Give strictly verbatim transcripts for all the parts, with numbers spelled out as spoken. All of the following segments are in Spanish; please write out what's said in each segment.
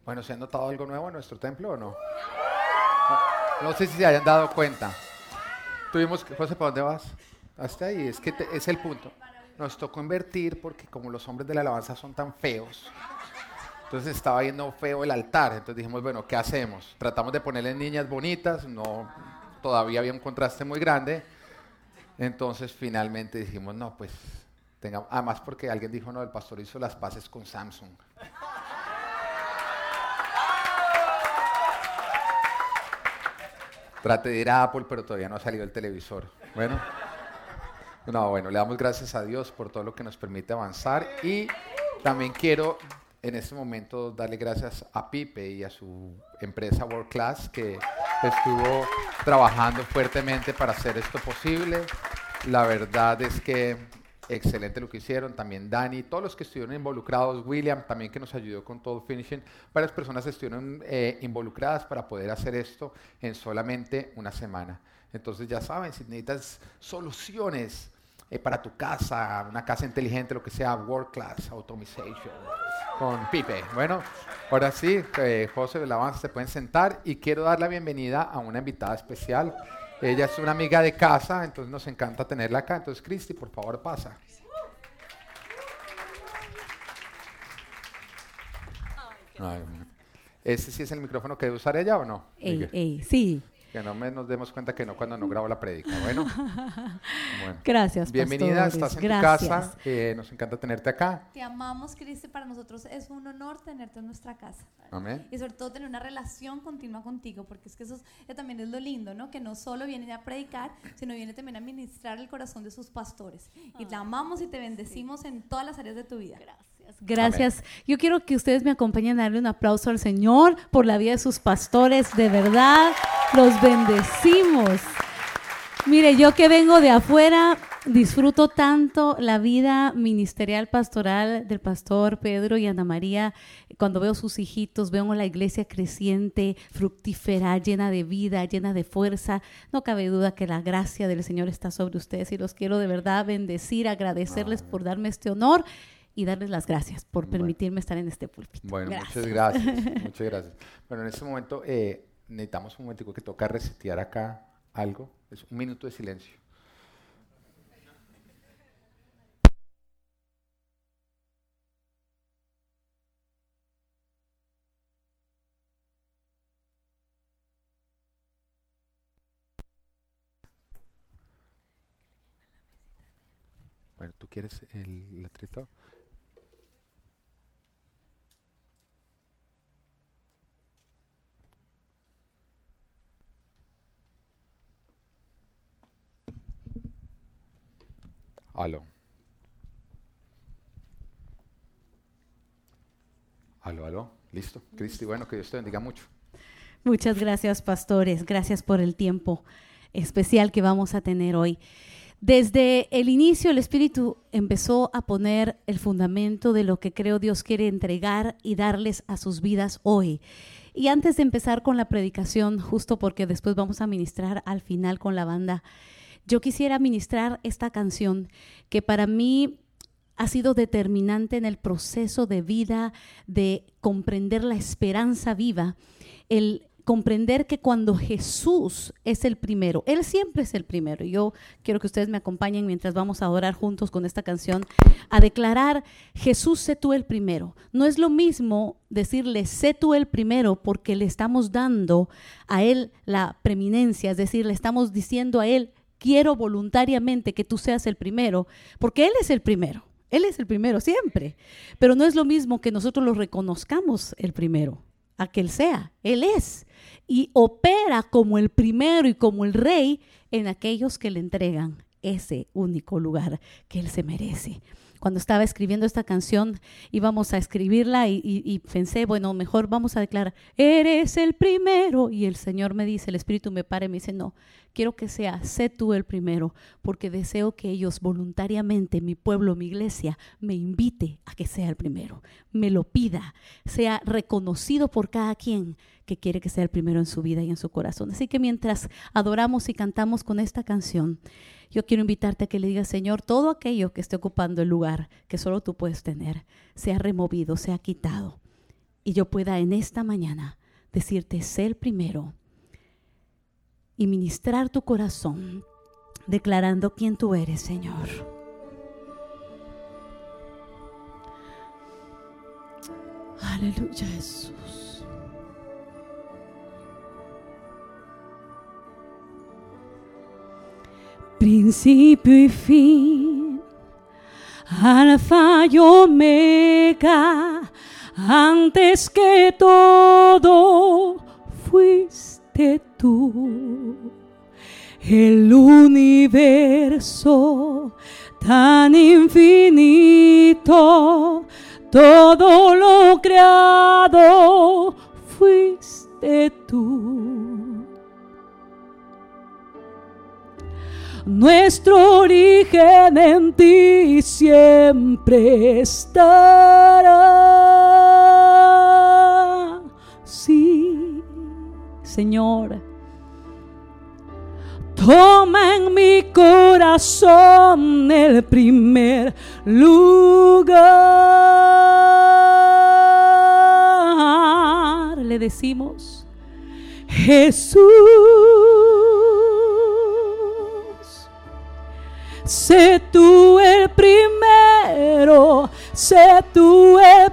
Bueno, ¿se han notado algo nuevo en nuestro templo o no? No, no sé si se hayan dado cuenta. Tuvimos que, José, ¿para dónde vas? Hasta ahí, es que te, es el punto. Nos tocó invertir porque como los hombres de la alabanza son tan feos, entonces estaba yendo feo el altar. Entonces dijimos, bueno, ¿qué hacemos? Tratamos de ponerle niñas bonitas, no, todavía había un contraste muy grande. Entonces finalmente dijimos, no, pues, tengamos, además porque alguien dijo, no, el pastor hizo las paces con Samsung. Trate de ir a Apple, pero todavía no ha salido el televisor. Bueno, no, bueno, le damos gracias a Dios por todo lo que nos permite avanzar y también quiero en este momento darle gracias a Pipe y a su empresa World Class que estuvo trabajando fuertemente para hacer esto posible. La verdad es que excelente lo que hicieron, también Dani, todos los que estuvieron involucrados, William también que nos ayudó con todo finishing, varias personas estuvieron eh, involucradas para poder hacer esto en solamente una semana. Entonces ya saben, si necesitas soluciones eh, para tu casa, una casa inteligente, lo que sea, World Class Automation con Pipe. Bueno, ahora sí, eh, José de la Alabanza se pueden sentar y quiero dar la bienvenida a una invitada especial. Ella es una amiga de casa, entonces nos encanta tenerla acá. Entonces, Cristi, por favor, pasa. Ay, ¿ese sí es el micrófono que debe usar ella o no? Ey, ey, sí. Que no me, nos demos cuenta que no cuando no grabo la prédica. Bueno, bueno. Gracias, bienvenida, pastores. estás en Gracias. tu casa, eh, nos encanta tenerte acá. Te amamos, Cristi, para nosotros es un honor tenerte en nuestra casa. Amén. Y sobre todo tener una relación continua contigo, porque es que eso, es, eso también es lo lindo, ¿no? Que no solo viene a predicar, sino viene también a ministrar el corazón de sus pastores. Y te amamos y te bendecimos sí. en todas las áreas de tu vida. Gracias. Gracias. Amén. Yo quiero que ustedes me acompañen a darle un aplauso al Señor por la vida de sus pastores. De verdad, los bendecimos. Mire, yo que vengo de afuera, disfruto tanto la vida ministerial pastoral del pastor Pedro y Ana María. Cuando veo sus hijitos, veo la iglesia creciente, fructífera, llena de vida, llena de fuerza. No cabe duda que la gracia del Señor está sobre ustedes y los quiero de verdad bendecir, agradecerles por darme este honor y darles las gracias por permitirme bueno. estar en este púlpito. Bueno, gracias. muchas gracias, muchas gracias. Bueno, en este momento eh, necesitamos un momentico que toca resetear acá algo. Es un minuto de silencio. Bueno, ¿tú quieres el letrito? Aló. Aló, aló. Listo. Cristi, bueno, que Dios te bendiga mucho. Muchas gracias, pastores. Gracias por el tiempo especial que vamos a tener hoy. Desde el inicio, el Espíritu empezó a poner el fundamento de lo que creo Dios quiere entregar y darles a sus vidas hoy. Y antes de empezar con la predicación, justo porque después vamos a ministrar al final con la banda, yo quisiera ministrar esta canción que para mí ha sido determinante en el proceso de vida, de comprender la esperanza viva, el comprender que cuando Jesús es el primero, Él siempre es el primero. Yo quiero que ustedes me acompañen mientras vamos a adorar juntos con esta canción, a declarar, Jesús, sé tú el primero. No es lo mismo decirle, sé tú el primero, porque le estamos dando a Él la preeminencia, es decir, le estamos diciendo a Él, quiero voluntariamente que tú seas el primero, porque Él es el primero, Él es el primero siempre, pero no es lo mismo que nosotros lo reconozcamos el primero, a que Él sea, Él es, y opera como el primero y como el rey en aquellos que le entregan ese único lugar que Él se merece. Cuando estaba escribiendo esta canción, íbamos a escribirla y, y, y pensé, bueno, mejor vamos a declarar, eres el primero. Y el Señor me dice, el Espíritu me para y me dice, no, quiero que sea, sé tú el primero, porque deseo que ellos voluntariamente, mi pueblo, mi iglesia, me invite a que sea el primero, me lo pida, sea reconocido por cada quien que quiere que sea el primero en su vida y en su corazón. Así que mientras adoramos y cantamos con esta canción, yo quiero invitarte a que le digas, Señor, todo aquello que esté ocupando el lugar que solo tú puedes tener, sea removido, sea quitado. y yo pueda en esta mañana decirte, sé el primero y ministrar tu corazón declarando quién tú eres, Señor. Aleluya, Jesús. Principio y fin, Alfa y Omega, antes que todo fuiste tú. El universo tan infinito, todo lo creado fuiste tú. Nuestro origen en ti siempre estará. Sí, Señor. Toma en mi corazón el primer lugar. Le decimos, Jesús, sé tú el primero, sé tú el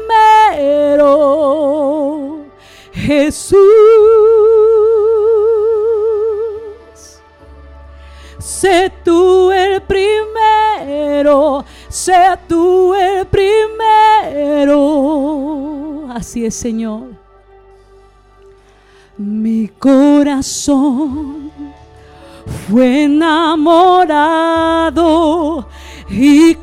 primero, Jesús. Sé tú el primero, sé tú el primero. Así es, Señor. Mi corazón fue enamorado y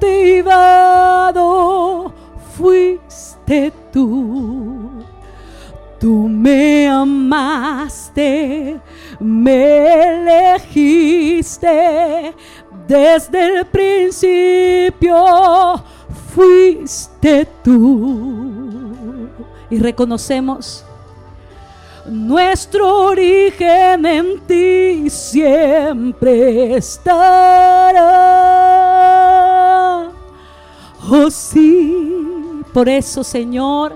cautivado fuiste tú. Tú me amaste, me elegiste desde el principio, fuiste tú. Y reconocemos nuestro origen en ti siempre estará. Oh sí, por eso, Señor,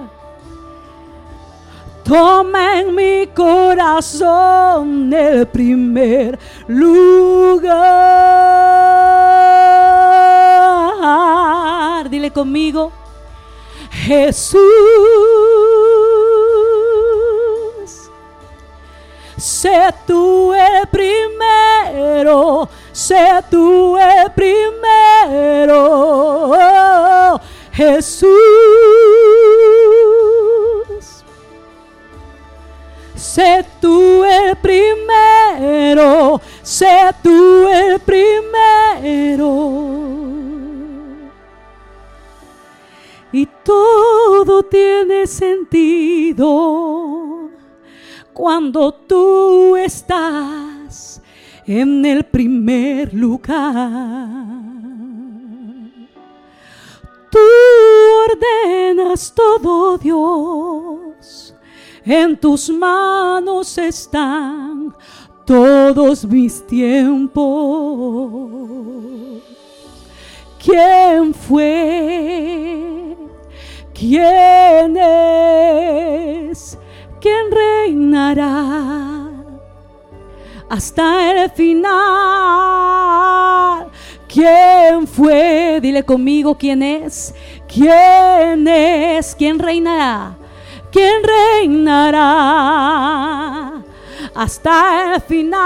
toma en mi corazón el primer lugar. Dile conmigo, Jesús, sé tú el primero, sé tú el primero, Jesús. Sé tú el primero, sé tú el primero. Y todo tiene sentido cuando tú estás en el primer lugar. Tú ordenas todo, Dios. En tus manos están todos mis tiempos. ¿Quién fue? ¿Quién es? ¿Quién reinará hasta el final? ¿Quién fue? Dile conmigo, ¿quién es? ¿Quién es? ¿Quién reinará? ¿Quién reinará hasta el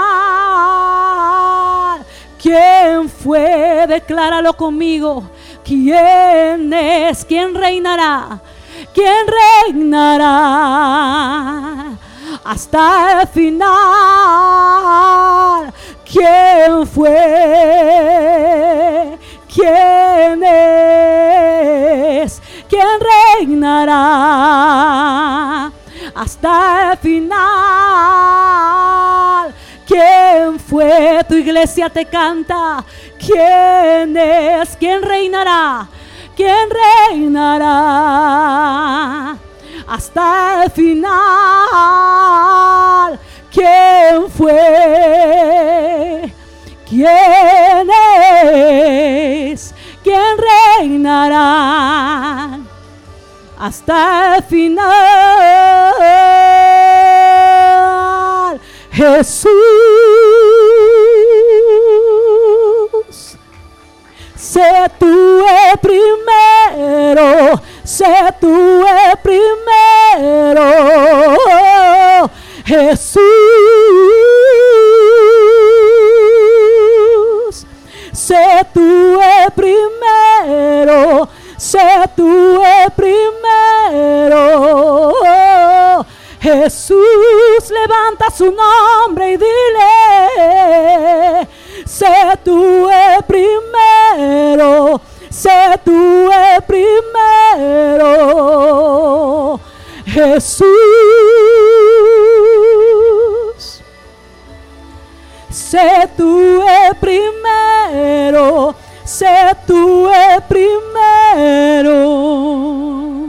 final? ¿Quién fue? Decláralo conmigo. ¿Quién es? ¿Quién reinará? ¿Quién reinará hasta el final? ¿Quién fue? ¿Quién es? ¿Quién reinará hasta el final? ¿Quién fue? Tu iglesia te canta. ¿Quién es? ¿Quién reinará? ¿Quién reinará hasta el final? ¿Quién fue? ¿Quién es? ¿Quién reinará hasta el final. Jesús, sé tú el primero, sé tú el primero. Jesús, sé tú el primero, sé tú el primero. Jesús, levanta su nombre y dile, sé tú el primero, sé tú el primero. Jesús, sé tú el primero, sé tú el primero.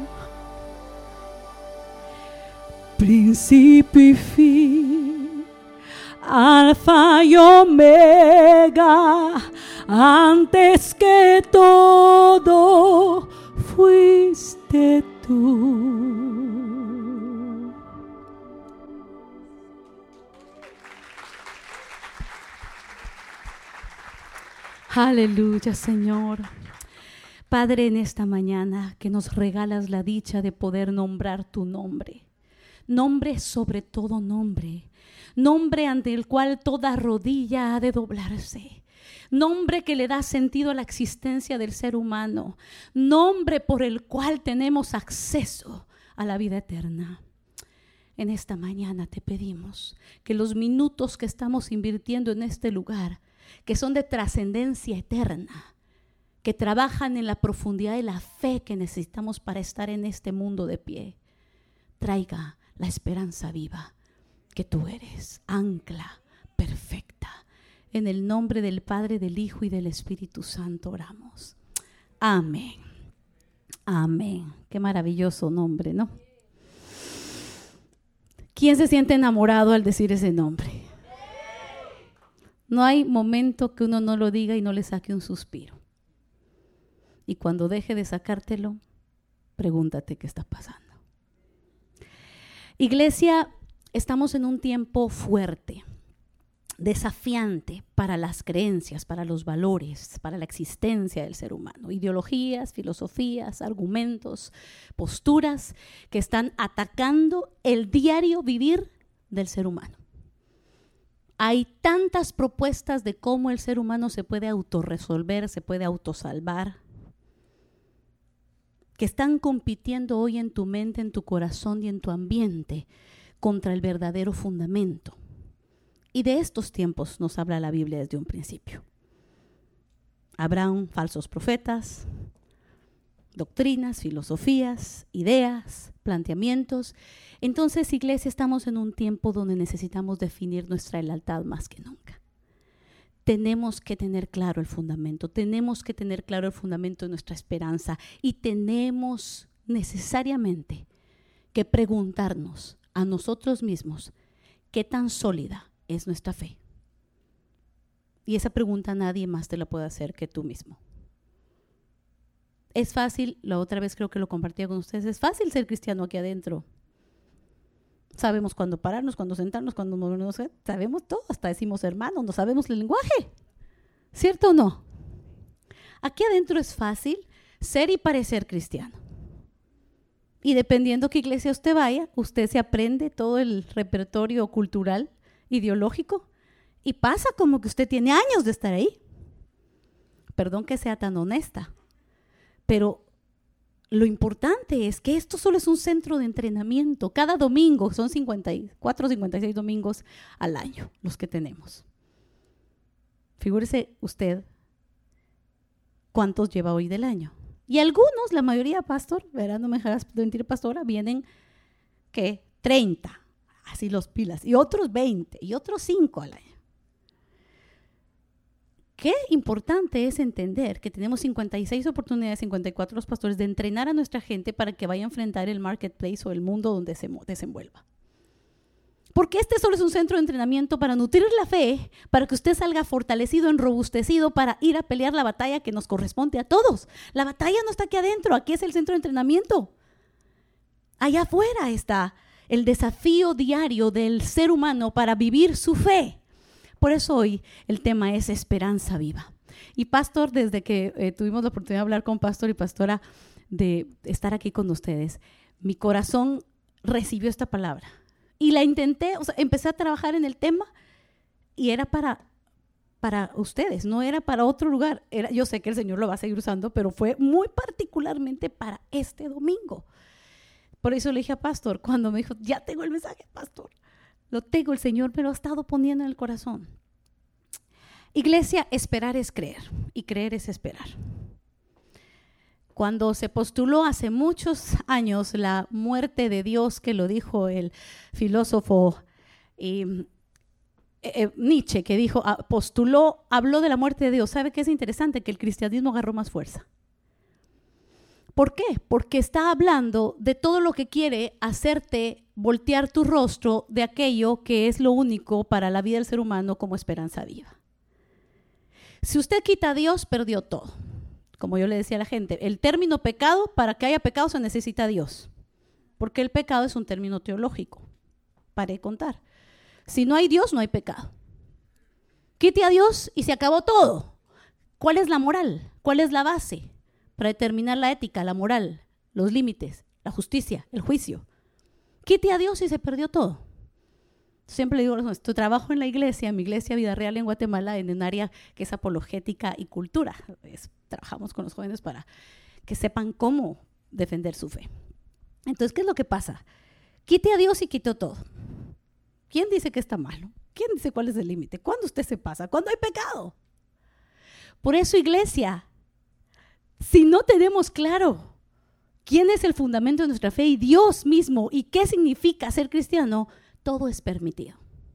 Principio y fin, Alfa y Omega, antes que todo fuiste tú. Aleluya, Señor. Padre, en esta mañana que nos regalas la dicha de poder nombrar tu nombre. Nombre sobre todo nombre. Nombre ante el cual toda rodilla ha de doblarse. Nombre que le da sentido a la existencia del ser humano. Nombre por el cual tenemos acceso a la vida eterna. En esta mañana te pedimos que los minutos que estamos invirtiendo en este lugar, que son de trascendencia eterna, que trabajan en la profundidad de la fe que necesitamos para estar en este mundo de pie, traiga la esperanza viva que tú eres, ancla perfecta. En el nombre del Padre, del Hijo y del Espíritu Santo oramos. Amén. Amén. Qué maravilloso nombre, ¿no? ¿Quién se siente enamorado al decir ese nombre? No hay momento que uno no lo diga y no le saque un suspiro. Y cuando deje de sacártelo, pregúntate qué está pasando. Iglesia, estamos en un tiempo fuerte, desafiante para las creencias, para los valores, para la existencia del ser humano. Ideologías, filosofías, argumentos, posturas que están atacando el diario vivir del ser humano. Hay tantas propuestas de cómo el ser humano se puede autorresolver, se puede autosalvar, que están compitiendo hoy en tu mente, en tu corazón y en tu ambiente contra el verdadero fundamento. Y de estos tiempos nos habla la Biblia desde un principio. Habrán falsos profetas, doctrinas, filosofías, ideas, planteamientos. Entonces, iglesia, estamos en un tiempo donde necesitamos definir nuestra lealtad más que nunca. Tenemos que tener claro el fundamento, tenemos que tener claro el fundamento de nuestra esperanza y tenemos necesariamente que preguntarnos a nosotros mismos qué tan sólida es nuestra fe. Y esa pregunta nadie más te la puede hacer que tú mismo. Es fácil, la otra vez creo que lo compartía con ustedes, es fácil ser cristiano aquí adentro. Sabemos cuándo pararnos, cuándo sentarnos, cuándo movernos, sabemos todo, hasta decimos hermanos, no sabemos el lenguaje. ¿Cierto o no? Aquí adentro es fácil ser y parecer cristiano. Y dependiendo qué iglesia usted vaya, usted se aprende todo el repertorio cultural, ideológico, y pasa como que usted tiene años de estar ahí. Perdón que sea tan honesta, pero lo importante es que esto solo es un centro de entrenamiento. Cada domingo, son cincuenta y cuatro, cincuenta y seis domingos al año los que tenemos. Figúrese usted cuántos lleva hoy del año. Y algunos, la mayoría, pastor, verá, no me dejarás mentir, pastora, vienen, ¿qué? treinta, así los pilas, y otros veinte, y otros cinco al año. Qué importante es entender que tenemos cincuenta y seis oportunidades, cincuenta y cuatro los pastores, de entrenar a nuestra gente para que vaya a enfrentar el marketplace o el mundo donde se desenvuelva. Porque este solo es un centro de entrenamiento para nutrir la fe, para que usted salga fortalecido, enrobustecido, para ir a pelear la batalla que nos corresponde a todos. La batalla no está aquí adentro, aquí es el centro de entrenamiento. Allá afuera está el desafío diario del ser humano para vivir su fe. Por eso hoy el tema es esperanza viva. Y Pastor, desde que eh, tuvimos la oportunidad de hablar con Pastor y Pastora, de estar aquí con ustedes, mi corazón recibió esta palabra. Y la intenté, o sea, empecé a trabajar en el tema y era para, para ustedes, no era para otro lugar. Era, yo sé que el Señor lo va a seguir usando, pero fue muy particularmente para este domingo. Por eso le dije a Pastor, cuando me dijo, ya tengo el mensaje, Pastor, lo tengo, el Señor me lo ha estado poniendo en el corazón. Iglesia, esperar es creer y creer es esperar. Cuando se postuló hace muchos años la muerte de Dios, que lo dijo el filósofo eh, eh, Nietzsche, que dijo, postuló, habló de la muerte de Dios. ¿Sabe qué es interesante? Que el cristianismo agarró más fuerza. ¿Por qué? Porque está hablando de todo lo que quiere hacerte voltear tu rostro de aquello que es lo único para la vida del ser humano como esperanza viva. Si usted quita a Dios, perdió todo. Como yo le decía a la gente, el término pecado, para que haya pecado se necesita Dios. Porque el pecado es un término teológico. Paré de contar. Si no hay Dios, no hay pecado. Quite a Dios y se acabó todo. ¿Cuál es la moral? ¿Cuál es la base para determinar la ética, la moral, los límites, la justicia, el juicio? Quite a Dios y se perdió todo. Siempre le digo, esto, trabajo en la iglesia, en mi iglesia Vida Real en Guatemala, en un área que es apologética y cultura. Es, trabajamos con los jóvenes para que sepan cómo defender su fe. Entonces, ¿qué es lo que pasa? Quite a Dios y quitó todo. ¿Quién dice que está malo? ¿Quién dice cuál es el límite? ¿Cuándo usted se pasa? ¿Cuándo hay pecado? Por eso, iglesia, si no tenemos claro quién es el fundamento de nuestra fe y Dios mismo y qué significa ser cristiano, todo es permitido.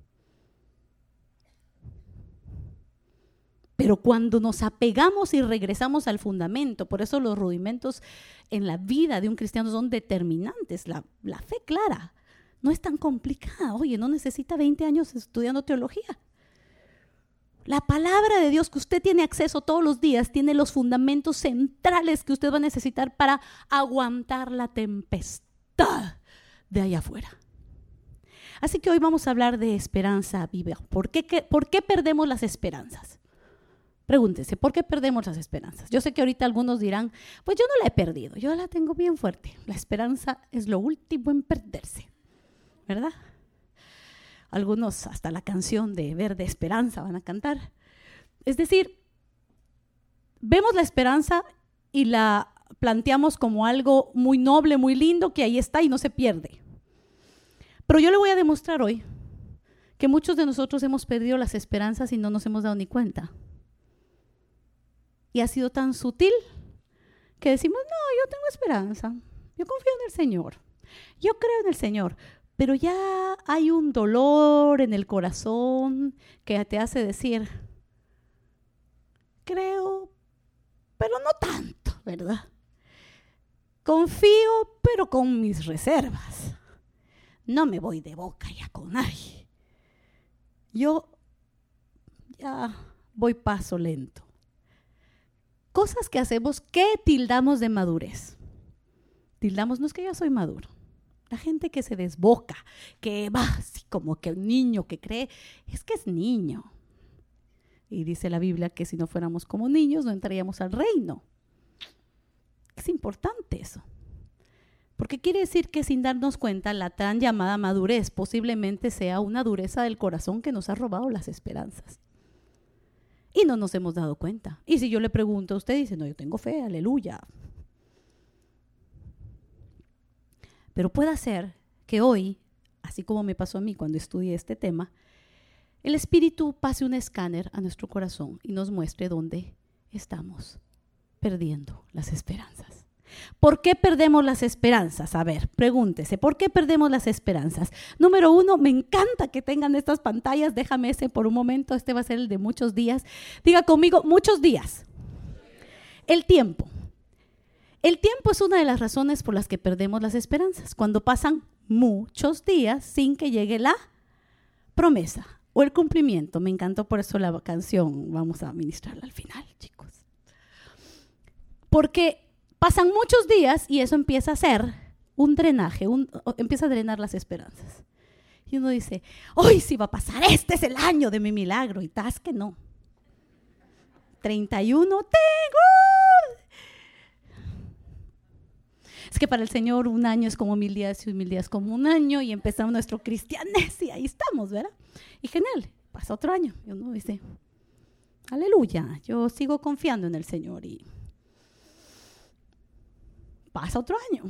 Pero cuando nos apegamos y regresamos al fundamento, por eso los rudimentos en la vida de un cristiano son determinantes. La, la fe clara no es tan complicada. Oye, no necesita veinte años estudiando teología. La palabra de Dios que usted tiene acceso todos los días tiene los fundamentos centrales que usted va a necesitar para aguantar la tempestad de allá afuera. Así que hoy vamos a hablar de esperanza viva. ¿Por qué, qué, ¿Por qué perdemos las esperanzas? Pregúntese, ¿por qué perdemos las esperanzas? Yo sé que ahorita algunos dirán, pues yo no la he perdido, yo la tengo bien fuerte. La esperanza es lo último en perderse, ¿verdad? Algunos hasta la canción de Verde Esperanza van a cantar. Es decir, vemos la esperanza y la planteamos como algo muy noble, muy lindo, que ahí está y no se pierde. Pero yo le voy a demostrar hoy que muchos de nosotros hemos perdido las esperanzas y no nos hemos dado ni cuenta. Y ha sido tan sutil que decimos, no, yo tengo esperanza, yo confío en el Señor, yo creo en el Señor. Pero ya hay un dolor en el corazón que te hace decir, creo, pero no tanto, ¿verdad? Confío, pero con mis reservas. No me voy de boca ya con nadie. Yo ya voy paso lento. Cosas que hacemos que tildamos de madurez. Tildamos, no es que yo soy maduro. La gente que se desboca, que va así como que un niño que cree, es que es niño. Y dice la Biblia que si no fuéramos como niños no entraríamos al reino. Es importante eso. Porque quiere decir que sin darnos cuenta la tan llamada madurez posiblemente sea una dureza del corazón que nos ha robado las esperanzas. Y no nos hemos dado cuenta. Y si yo le pregunto a usted, dice, no, yo tengo fe, aleluya. Pero puede ser que hoy, así como me pasó a mí cuando estudié este tema, el Espíritu pase un escáner a nuestro corazón y nos muestre dónde estamos perdiendo las esperanzas. ¿Por qué perdemos las esperanzas? A ver, pregúntese, ¿por qué perdemos las esperanzas? Número uno, me encanta que tengan estas pantallas. Déjame ese por un momento, este va a ser el de muchos días. Diga conmigo, muchos días. El tiempo. El tiempo es una de las razones por las que perdemos las esperanzas. Cuando pasan muchos días sin que llegue la promesa o el cumplimiento. Me encantó por eso la canción. Vamos a ministrarla al final, chicos. Porque pasan muchos días y eso empieza a ser un drenaje, un, empieza a drenar las esperanzas. Y uno dice, hoy sí va a pasar, este es el año de mi milagro. Y tas que no. treinta y uno tengo. Es que para el Señor un año es como mil días y mil días como un año. Y empezamos nuestro cristianés y ahí estamos, ¿verdad? Y genial, pasa otro año. Y uno dice, aleluya, yo sigo confiando en el Señor. Y pasa otro año.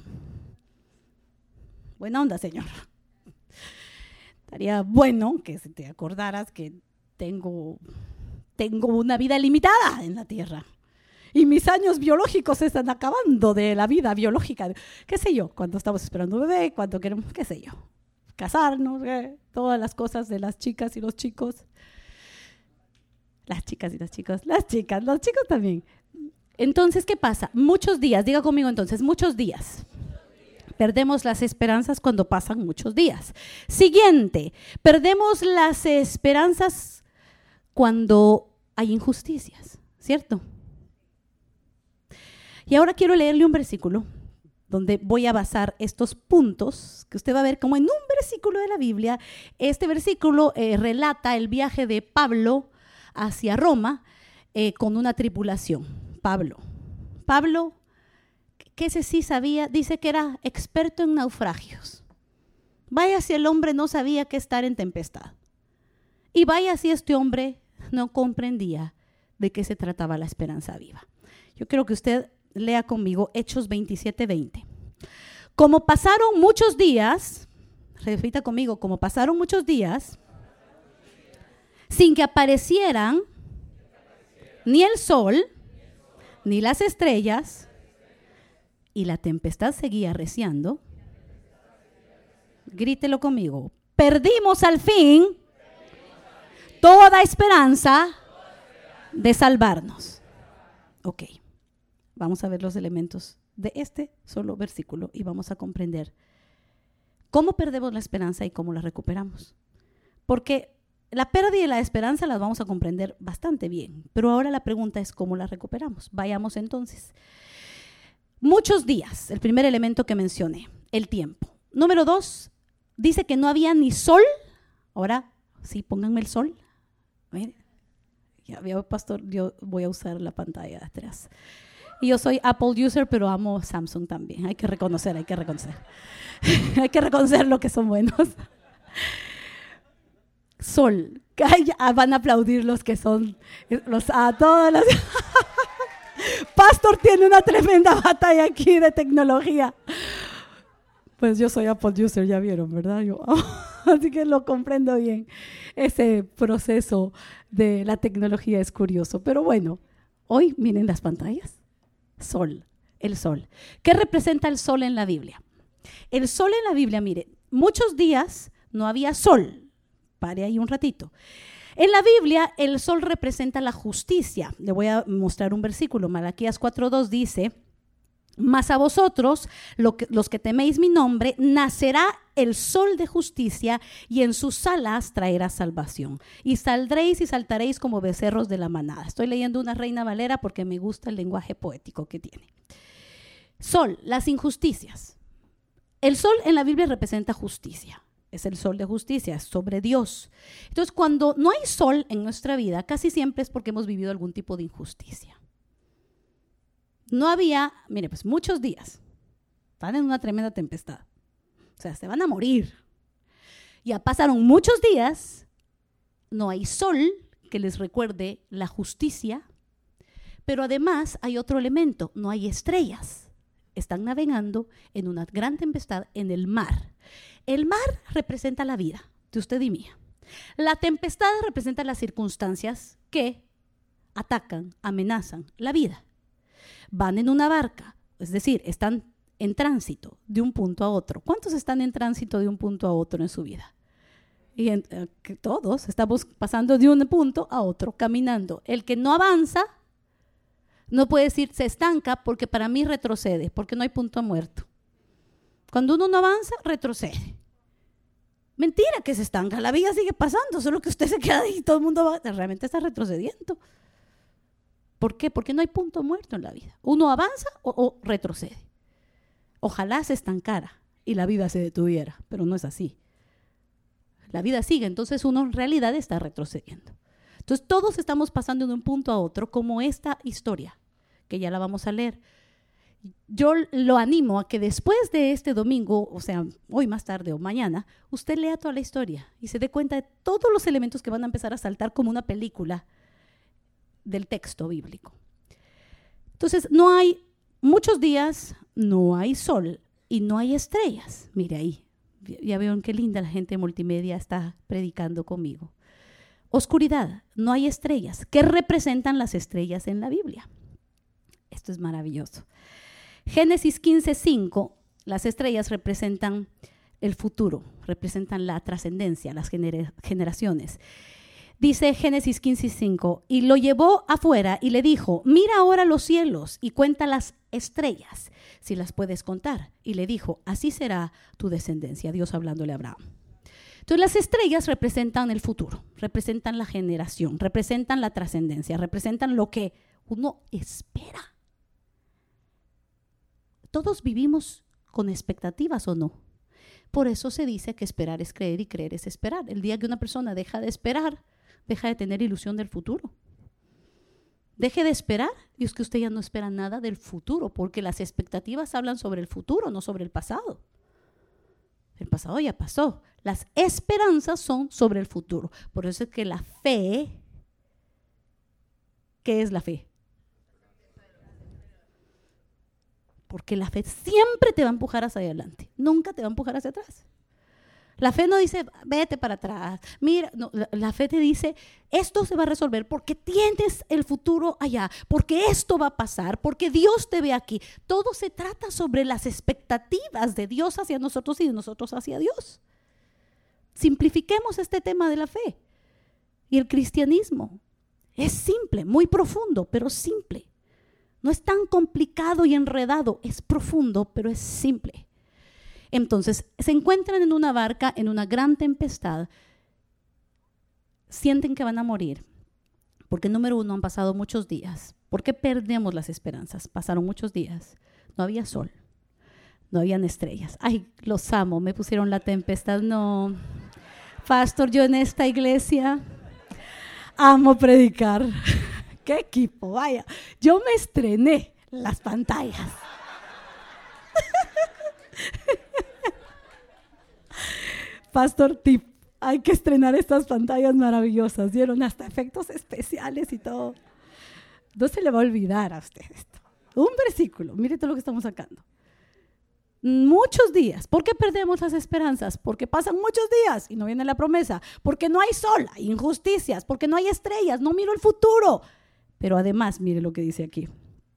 Buena onda, Señor. Estaría bueno que se te acordaras que tengo, tengo una vida limitada en la tierra. Y mis años biológicos se están acabando de la vida biológica. ¿Qué sé yo? Cuando estamos esperando un bebé, cuando queremos, qué sé yo, casarnos, ¿qué? Todas las cosas de las chicas y los chicos. Las chicas y los chicos. Las chicas, los chicos también. Entonces, ¿qué pasa? Muchos días, diga conmigo entonces, muchos días. Perdemos las esperanzas cuando pasan muchos días. Siguiente, perdemos las esperanzas cuando hay injusticias, ¿cierto? Y ahora quiero leerle un versículo donde voy a basar estos puntos, que usted va a ver como en un versículo de la Biblia. Este versículo eh, relata el viaje de Pablo hacia Roma eh, con una tripulación. Pablo. Pablo, que ese sí sabía, dice que era experto en naufragios. Vaya si el hombre no sabía qué estar en tempestad. Y vaya si este hombre no comprendía de qué se trataba la esperanza viva. Yo quiero que usted lea conmigo Hechos veintisiete veinte. Como pasaron muchos días, repita conmigo, como pasaron muchos días, sin que aparecieran ni el sol, ni las estrellas, y la tempestad seguía arreciando, grítelo conmigo, perdimos al fin toda esperanza de salvarnos. Ok, vamos a ver los elementos de este solo versículo y vamos a comprender cómo perdemos la esperanza y cómo la recuperamos. Porque la pérdida y la esperanza las vamos a comprender bastante bien, pero ahora la pregunta es cómo la recuperamos. Vayamos entonces. Muchos días, el primer elemento que mencioné, el tiempo. Número dos, dice que no había ni sol. Ahora, sí, pónganme el sol. Miren, ya veo, pastor, yo voy a usar la pantalla de atrás. Y yo soy Apple user, pero amo Samsung también. Hay que reconocer, hay que reconocer. Hay que reconocer lo que son buenos. Sol. Van a aplaudir los que son, los a todas las... Pastor tiene una tremenda batalla aquí de tecnología. Pues yo soy Apple user, ya vieron, ¿verdad? Yo, así que lo comprendo bien. Ese proceso de la tecnología es curioso. Pero bueno, hoy miren las pantallas. Sol, el sol. ¿Qué representa el sol en la Biblia? El sol en la Biblia, mire, muchos días no había sol. Pare ahí un ratito. En la Biblia, el sol representa la justicia. Le voy a mostrar un versículo. Malaquías cuatro dos dice, mas a vosotros, lo que, los que teméis mi nombre, nacerá el sol de justicia y en sus alas traerá salvación. Y saldréis y saltaréis como becerros de la manada. Estoy leyendo una Reina Valera porque me gusta el lenguaje poético que tiene. Sol, las injusticias. El sol en la Biblia representa justicia. Es el sol de justicia, es sobre Dios. Entonces, cuando no hay sol en nuestra vida, casi siempre es porque hemos vivido algún tipo de injusticia. No había, mire, pues muchos días, están en una tremenda tempestad. O sea, se van a morir. Ya pasaron muchos días, no hay sol que les recuerde la justicia, pero además hay otro elemento, no hay estrellas. Están navegando en una gran tempestad en el mar. El mar representa la vida de usted y mía. La tempestad representa las circunstancias que atacan, amenazan la vida. Van en una barca, es decir, están en tránsito de un punto a otro. ¿Cuántos están en tránsito de un punto a otro en su vida? Y en, eh, que todos estamos pasando de un punto a otro, caminando. El que no avanza no puede decir se estanca porque para mí retrocede, porque no hay punto muerto. Cuando uno no avanza, retrocede. Mentira que se estanca, la vida sigue pasando, solo que usted se queda ahí y todo el mundo va, realmente está retrocediendo. ¿Por qué? Porque no hay punto muerto en la vida. Uno avanza o, o retrocede. Ojalá se estancara y la vida se detuviera, pero no es así. La vida sigue, entonces uno en realidad está retrocediendo. Entonces todos estamos pasando de un punto a otro, como esta historia, que ya la vamos a leer. Yo lo animo a que después de este domingo, o sea, hoy más tarde o mañana, usted lea toda la historia y se dé cuenta de todos los elementos que van a empezar a saltar como una película del texto bíblico. Entonces, no hay muchos días, no hay sol y no hay estrellas. Mire ahí. Ya vieron qué linda la gente de multimedia está predicando conmigo. Oscuridad, no hay estrellas. ¿Qué representan las estrellas en la Biblia? Esto es maravilloso. Génesis quince cinco, las estrellas representan el futuro, representan la trascendencia, las gener- generaciones. Dice Génesis quince cinco, y lo llevó afuera y le dijo, mira ahora los cielos y cuenta las estrellas, si las puedes contar. Y le dijo, así será tu descendencia, Dios hablándole a Abraham. Entonces las estrellas representan el futuro, representan la generación, representan la trascendencia, representan lo que uno espera. Todos vivimos con expectativas, ¿o no? Por eso se dice que esperar es creer y creer es esperar. El día que una persona deja de esperar, deja de tener ilusión del futuro. Deje de esperar y es que usted ya no espera nada del futuro, porque las expectativas hablan sobre el futuro, no sobre el pasado. El pasado ya pasó. Las esperanzas son sobre el futuro. Por eso es que la fe, ¿qué es la fe? Porque la fe siempre te va a empujar hacia adelante, nunca te va a empujar hacia atrás. La fe no dice, vete para atrás. Mira, no, la, la fe te dice, esto se va a resolver porque tienes el futuro allá, porque esto va a pasar, porque Dios te ve aquí. Todo se trata sobre las expectativas de Dios hacia nosotros y de nosotros hacia Dios. Simplifiquemos este tema de la fe. Y el cristianismo es simple, muy profundo, pero simple. No es tan complicado y enredado, es profundo, pero es simple. Entonces, se encuentran en una barca, en una gran tempestad, sienten que van a morir, porque número uno, han pasado muchos días. ¿Por qué perdemos las esperanzas? Pasaron muchos días, no había sol, no habían estrellas. Ay, los amo, me pusieron la tempestad. No, pastor, yo en esta iglesia amo predicar. ¡Qué equipo! Vaya, yo me estrené las pantallas. Pastor Tip, hay que estrenar estas pantallas maravillosas. Dieron hasta efectos especiales y todo. No se le va a olvidar a usted esto. Un versículo, mire todo lo que estamos sacando. Muchos días. ¿Por qué perdemos las esperanzas? Porque pasan muchos días y no viene la promesa. Porque no hay sol, hay injusticias. Porque no hay estrellas, no miro el futuro. Pero además, mire lo que dice aquí.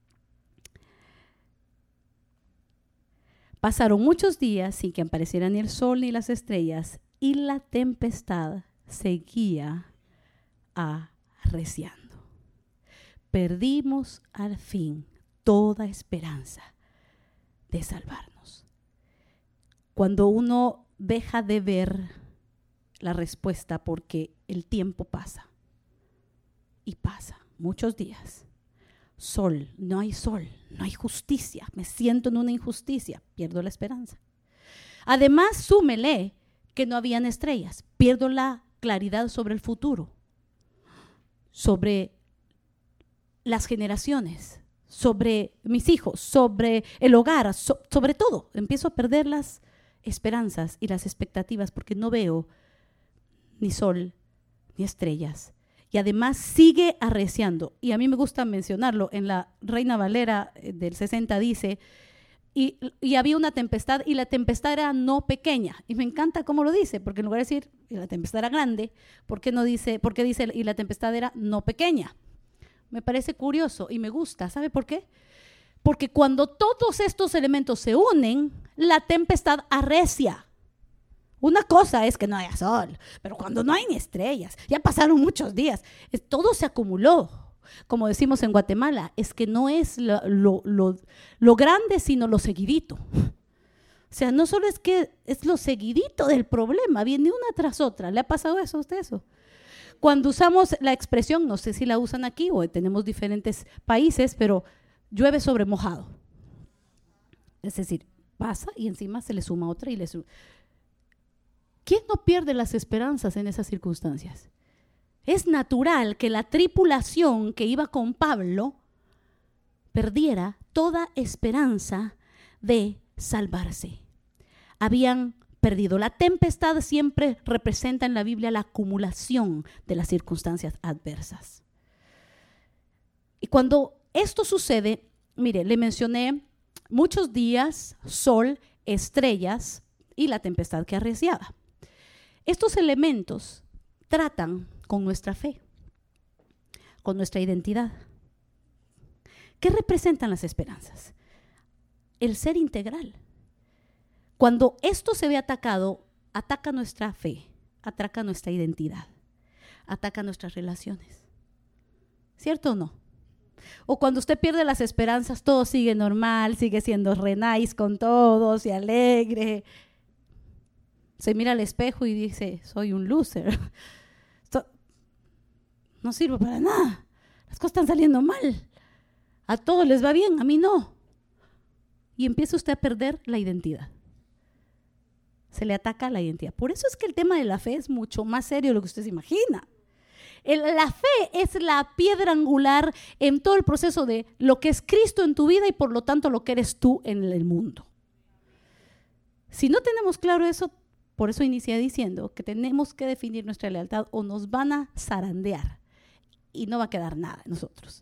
Pasaron muchos días sin que aparecieran ni el sol ni las estrellas y la tempestad seguía arreciando. Perdimos al fin toda esperanza de salvarnos. Cuando uno deja de ver la respuesta porque el tiempo pasa y pasa. Muchos días, sol, no hay sol, no hay justicia, me siento en una injusticia, pierdo la esperanza. Además, súmele que no habían estrellas, pierdo la claridad sobre el futuro, sobre las generaciones, sobre mis hijos, sobre el hogar, so, sobre todo. Empiezo a perder las esperanzas y las expectativas porque no veo ni sol ni estrellas. Y además sigue arreciando. Y a mí me gusta mencionarlo. En la Reina Valera del sesenta dice, y, y había una tempestad y la tempestad era no pequeña. Y me encanta cómo lo dice, porque en lugar de decir, y la tempestad era grande, ¿por qué no dice, por qué dice, y la tempestad era no pequeña? Me parece curioso y me gusta. ¿Sabe por qué? Porque cuando todos estos elementos se unen, la tempestad arrecia. Una cosa es que no haya sol, pero cuando no hay ni estrellas, ya pasaron muchos días, es, todo se acumuló. Como decimos en Guatemala, es que no es lo, lo, lo, lo grande, sino lo seguidito. O sea, no solo es que es lo seguidito del problema, viene una tras otra. ¿Le ha pasado eso a usted eso? Cuando usamos la expresión, no sé si la usan aquí o tenemos diferentes países, pero llueve sobre mojado. Es decir, pasa y encima se le suma otra y le suma. ¿Quién no pierde las esperanzas en esas circunstancias? Es natural que la tripulación que iba con Pablo perdiera toda esperanza de salvarse. Habían perdido. La tempestad siempre representa en la Biblia la acumulación de las circunstancias adversas. Y cuando esto sucede, mire, le mencioné muchos días, sol, estrellas y la tempestad que arreciaba. Estos elementos tratan con nuestra fe, con nuestra identidad. ¿Qué representan las esperanzas? El ser integral. Cuando esto se ve atacado, ataca nuestra fe, ataca nuestra identidad, ataca nuestras relaciones. ¿Cierto o no? O cuando usted pierde las esperanzas, todo sigue normal, sigue siendo re nice con todos y alegre. Se mira al espejo y dice, soy un loser. Esto no sirve para nada. Las cosas están saliendo mal. A todos les va bien, a mí no. Y empieza usted a perder la identidad. Se le ataca la identidad. Por eso es que el tema de la fe es mucho más serio de lo que usted se imagina. El, la fe es la piedra angular en todo el proceso de lo que es Cristo en tu vida y por lo tanto lo que eres tú en el mundo. Si no tenemos claro eso, por eso inicié diciendo que tenemos que definir nuestra lealtad o nos van a zarandear y no va a quedar nada en nosotros.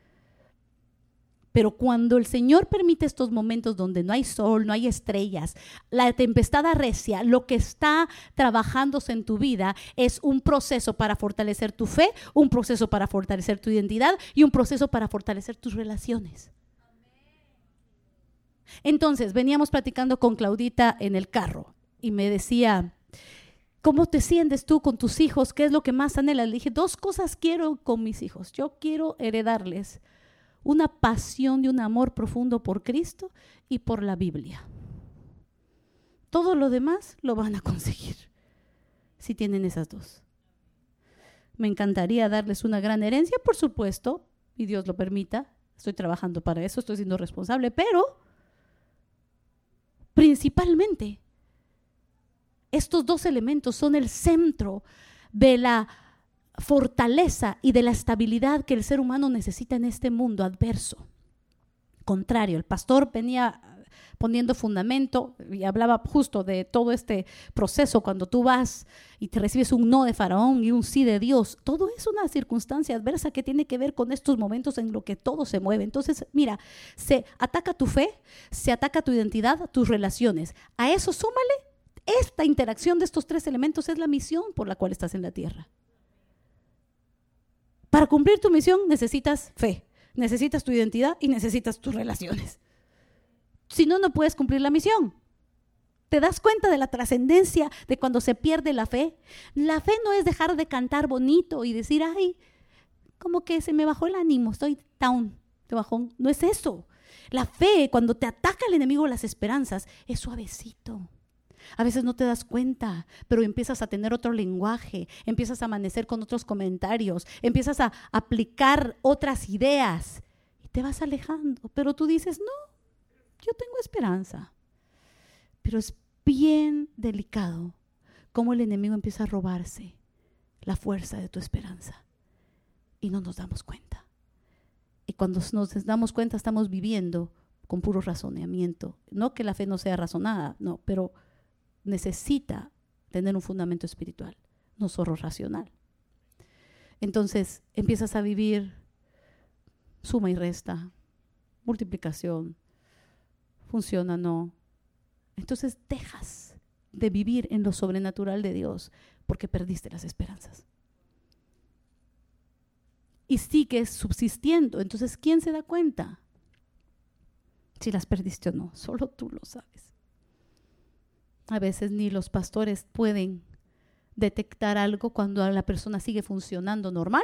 Pero cuando el Señor permite estos momentos donde no hay sol, no hay estrellas, la tempestad arrecia, lo que está trabajándose en tu vida es un proceso para fortalecer tu fe, un proceso para fortalecer tu identidad y un proceso para fortalecer tus relaciones. Entonces, veníamos platicando con Claudita en el carro y me decía, ¿cómo te sientes tú con tus hijos? ¿Qué es lo que más anhelas? Le dije, dos cosas quiero con mis hijos. Yo quiero heredarles una pasión y un amor profundo por Cristo y por la Biblia. Todo lo demás lo van a conseguir si tienen esas dos. Me encantaría darles una gran herencia, por supuesto, y Dios lo permita. Estoy trabajando para eso, estoy siendo responsable, pero principalmente estos dos elementos son el centro de la fortaleza y de la estabilidad que el ser humano necesita en este mundo adverso. Contrario, el pastor venía poniendo fundamento y hablaba justo de todo este proceso cuando tú vas y te recibes un no de Faraón y un sí de Dios. Todo es una circunstancia adversa que tiene que ver con estos momentos en los que todo se mueve. Entonces, mira, se ataca tu fe, se ataca tu identidad, tus relaciones. A eso súmale, esta interacción de estos tres elementos es la misión por la cual estás en la tierra. Para cumplir tu misión necesitas fe, necesitas tu identidad y necesitas tus relaciones. Si no, no puedes cumplir la misión. ¿Te das cuenta de la trascendencia de cuando se pierde la fe? La fe no es dejar de cantar bonito y decir, ay, como que se me bajó el ánimo, estoy down, de bajón. No es eso. La fe, cuando te ataca el enemigo las esperanzas, es suavecito. A veces no te das cuenta, pero empiezas a tener otro lenguaje, empiezas a amanecer con otros comentarios, empiezas a aplicar otras ideas y te vas alejando. Pero tú dices, no, yo tengo esperanza. Pero es bien delicado cómo el enemigo empieza a robarse la fuerza de tu esperanza y no nos damos cuenta. Y cuando nos damos cuenta estamos viviendo con puro razonamiento. No que la fe no sea razonada, no, pero necesita tener un fundamento espiritual, no solo racional. Entonces empiezas a vivir suma y resta, multiplicación, funciona, no. Entonces dejas de vivir en lo sobrenatural de Dios porque perdiste las esperanzas. Y sigues subsistiendo. Entonces, ¿quién se da cuenta si las perdiste o no? Solo tú lo sabes. A veces ni los pastores pueden detectar algo cuando la persona sigue funcionando normal.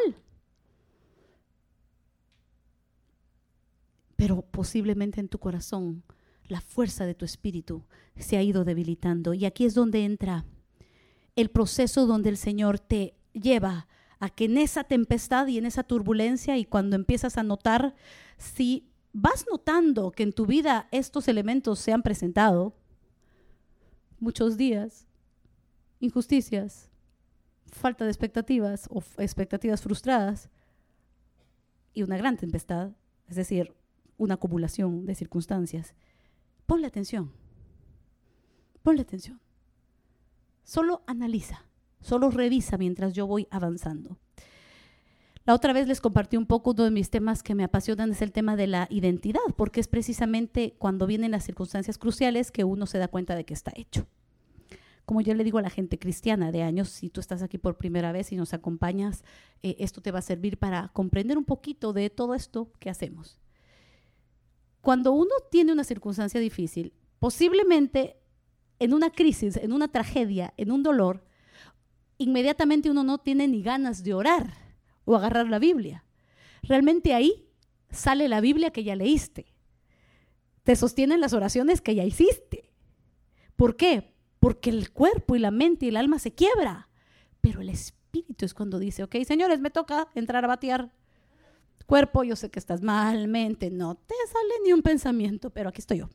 Pero posiblemente en tu corazón la fuerza de tu espíritu se ha ido debilitando. Y aquí es donde entra el proceso donde el Señor te lleva a que en esa tempestad y en esa turbulencia y cuando empiezas a notar si vas notando que en tu vida estos elementos se han presentado muchos días, injusticias, falta de expectativas o expectativas frustradas y una gran tempestad, es decir, una acumulación de circunstancias, ponle atención, ponle atención. Solo analiza, solo revisa mientras yo voy avanzando. La otra vez les compartí un poco, uno de mis temas que me apasionan es el tema de la identidad, porque es precisamente cuando vienen las circunstancias cruciales que uno se da cuenta de que está hecho. Como yo le digo a la gente cristiana de años, si tú estás aquí por primera vez y nos acompañas, eh, esto te va a servir para comprender un poquito de todo esto que hacemos. Cuando uno tiene una circunstancia difícil, posiblemente en una crisis, en una tragedia, en un dolor, inmediatamente uno no tiene ni ganas de orar o agarrar la Biblia. Realmente ahí sale la Biblia que ya leíste. Te sostienen las oraciones que ya hiciste. ¿Por qué? Porque el cuerpo y la mente y el alma se quiebra. Pero el espíritu es cuando dice, ok, señores, me toca entrar a batear. Cuerpo, yo sé que estás mal, mente, no te sale ni un pensamiento, pero aquí estoy yo.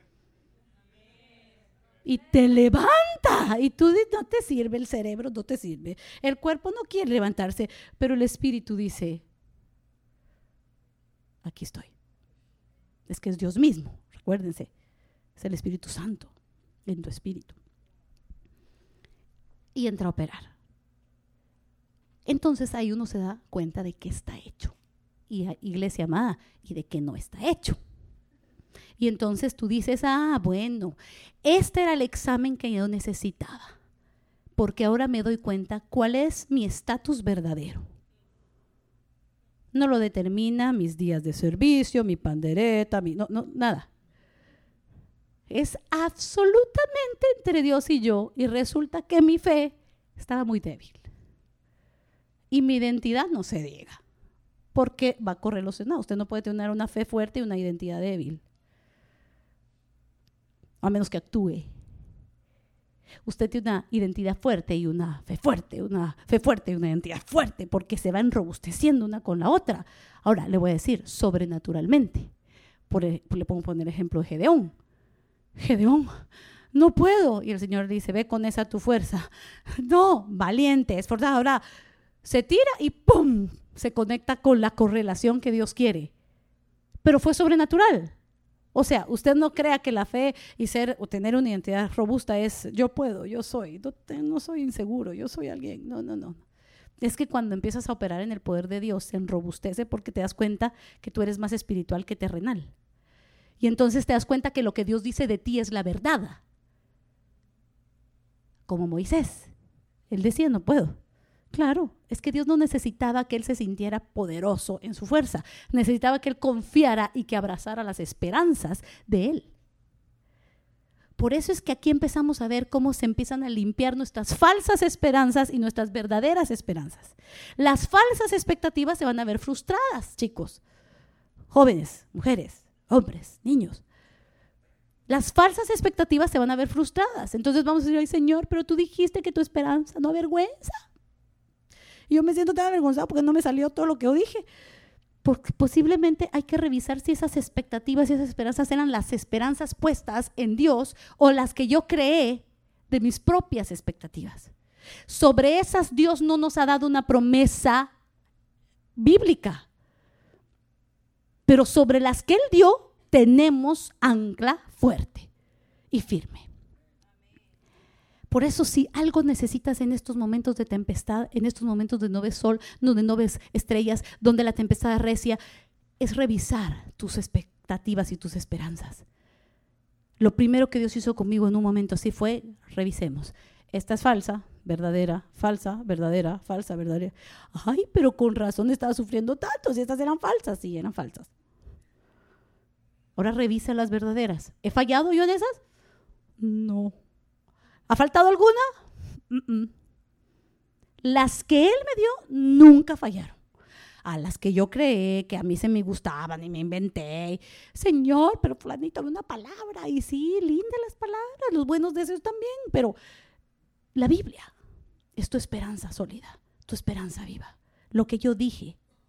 Y te levanta, y tú no te sirve, el cerebro no te sirve, el cuerpo no quiere levantarse, pero el espíritu dice, aquí estoy. Es que es Dios mismo, recuérdense, es el Espíritu Santo en tu espíritu. Y entra a operar. Entonces ahí uno se da cuenta de que está hecho. Y iglesia amada, y de que no está hecho. Y entonces tú dices, ah, bueno, este era el examen que yo necesitaba, porque ahora me doy cuenta cuál es mi estatus verdadero. No lo determina mis días de servicio, mi pandereta, mi, no, no, nada. Es absolutamente entre Dios y yo, y resulta que mi fe estaba muy débil. Y mi identidad no se diga, porque va correlacionado. Usted no puede tener una fe fuerte y una identidad débil, a menos que actúe. Usted tiene una identidad fuerte y una fe fuerte, una fe fuerte y una identidad fuerte, porque se va enrobusteciendo una con la otra. Ahora, le voy a decir, sobrenaturalmente. Por, le pongo poner ejemplo de Gedeón. Gedeón, no puedo. Y el Señor dice, ve con esa tu fuerza. No, valiente, esforzado. Ahora, se tira y ¡pum! Se conecta con la correlación que Dios quiere. Pero fue sobrenatural. O sea, usted no crea que la fe y ser o tener una identidad robusta es yo puedo, yo soy, no, no soy inseguro, yo soy alguien. No, no, no. Es que cuando empiezas a operar en el poder de Dios se enrobustece porque te das cuenta que tú eres más espiritual que terrenal. Y entonces te das cuenta que lo que Dios dice de ti es la verdad. Como Moisés. Él decía, no puedo. Claro, es que Dios no necesitaba que él se sintiera poderoso en su fuerza. Necesitaba que él confiara y que abrazara las esperanzas de él. Por eso es que aquí empezamos a ver cómo se empiezan a limpiar nuestras falsas esperanzas y nuestras verdaderas esperanzas. Las falsas expectativas se van a ver frustradas, chicos. Jóvenes, mujeres, hombres, niños. Las falsas expectativas se van a ver frustradas. Entonces vamos a decir, ay Señor, pero tú dijiste que tu esperanza no avergüenza. Y yo me siento tan avergonzado porque no me salió todo lo que yo dije. Porque posiblemente hay que revisar si esas expectativas y esas esperanzas eran las esperanzas puestas en Dios o las que yo creé de mis propias expectativas. Sobre esas Dios no nos ha dado una promesa bíblica. Pero sobre las que Él dio tenemos ancla fuerte y firme. Por eso si algo necesitas en estos momentos de tempestad, en estos momentos de no ves sol, donde no ves estrellas, donde la tempestad arrecia, es revisar tus expectativas y tus esperanzas. Lo primero que Dios hizo conmigo en un momento así fue, revisemos. Esta es falsa, verdadera, falsa, verdadera, falsa, verdadera. Ay, pero con razón estaba sufriendo tanto, si estas eran falsas, sí, eran falsas. Ahora revisa las verdaderas. ¿He fallado yo en esas? No. ¿Ha faltado alguna? Uh-uh. Las que Él me dio nunca fallaron. A las que yo creé, que a mí se me gustaban y me inventé. Señor, pero fulanito, una palabra. Y sí, lindas las palabras, los buenos deseos también. Pero la Biblia es tu esperanza sólida, tu esperanza viva. Lo que yo dije,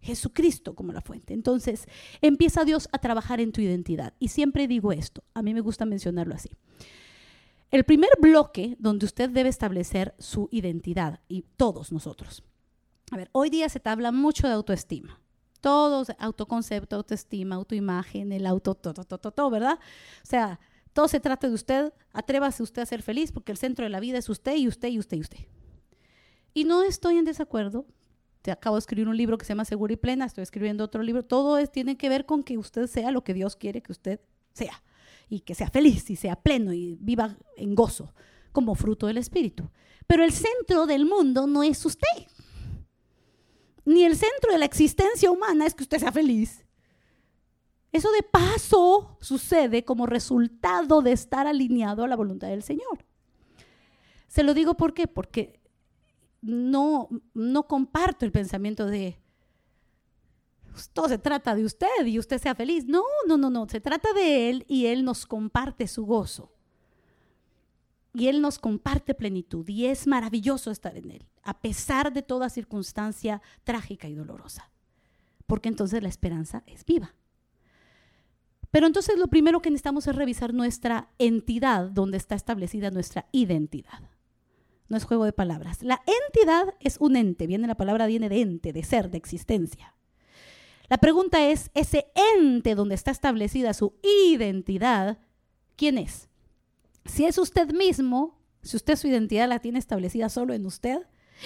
Jesucristo como la fuente. Entonces, empieza Dios a trabajar en tu identidad. Y siempre digo esto, a mí me gusta mencionarlo así. El primer bloque donde usted debe establecer su identidad, y todos nosotros. A ver, hoy día se te habla mucho de autoestima. Todos, autoconcepto, autoestima, autoimagen, el auto, todo, todo, todo, todo, ¿verdad? O sea, todo se trata de usted. Atrévase usted a ser feliz porque el centro de la vida es usted y usted y usted y usted. Y no estoy en desacuerdo. Te acabo de escribir un libro que se llama Segura y Plena, estoy escribiendo otro libro. Todo es, tiene que ver con que usted sea lo que Dios quiere que usted sea. Y que sea feliz y sea pleno y viva en gozo como fruto del Espíritu. Pero el centro del mundo no es usted. Ni el centro de la existencia humana es que usted sea feliz. Eso de paso sucede como resultado de estar alineado a la voluntad del Señor. Se lo digo ¿por qué? Porque no, no comparto el pensamiento de todo se trata de usted y usted sea feliz. No, no, no, no. Se trata de Él y Él nos comparte su gozo. Y Él nos comparte plenitud y es maravilloso estar en Él, a pesar de toda circunstancia trágica y dolorosa. Porque entonces la esperanza es viva. Pero entonces lo primero que necesitamos es revisar nuestra entidad, donde está establecida nuestra identidad. No es juego de palabras. La entidad es un ente, viene la palabra, viene de ente, de ser, de existencia. La pregunta es, ese ente donde está establecida su identidad, ¿quién es? Si es usted mismo, si usted su identidad la tiene establecida solo en usted,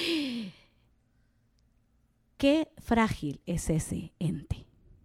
qué frágil es ese ente.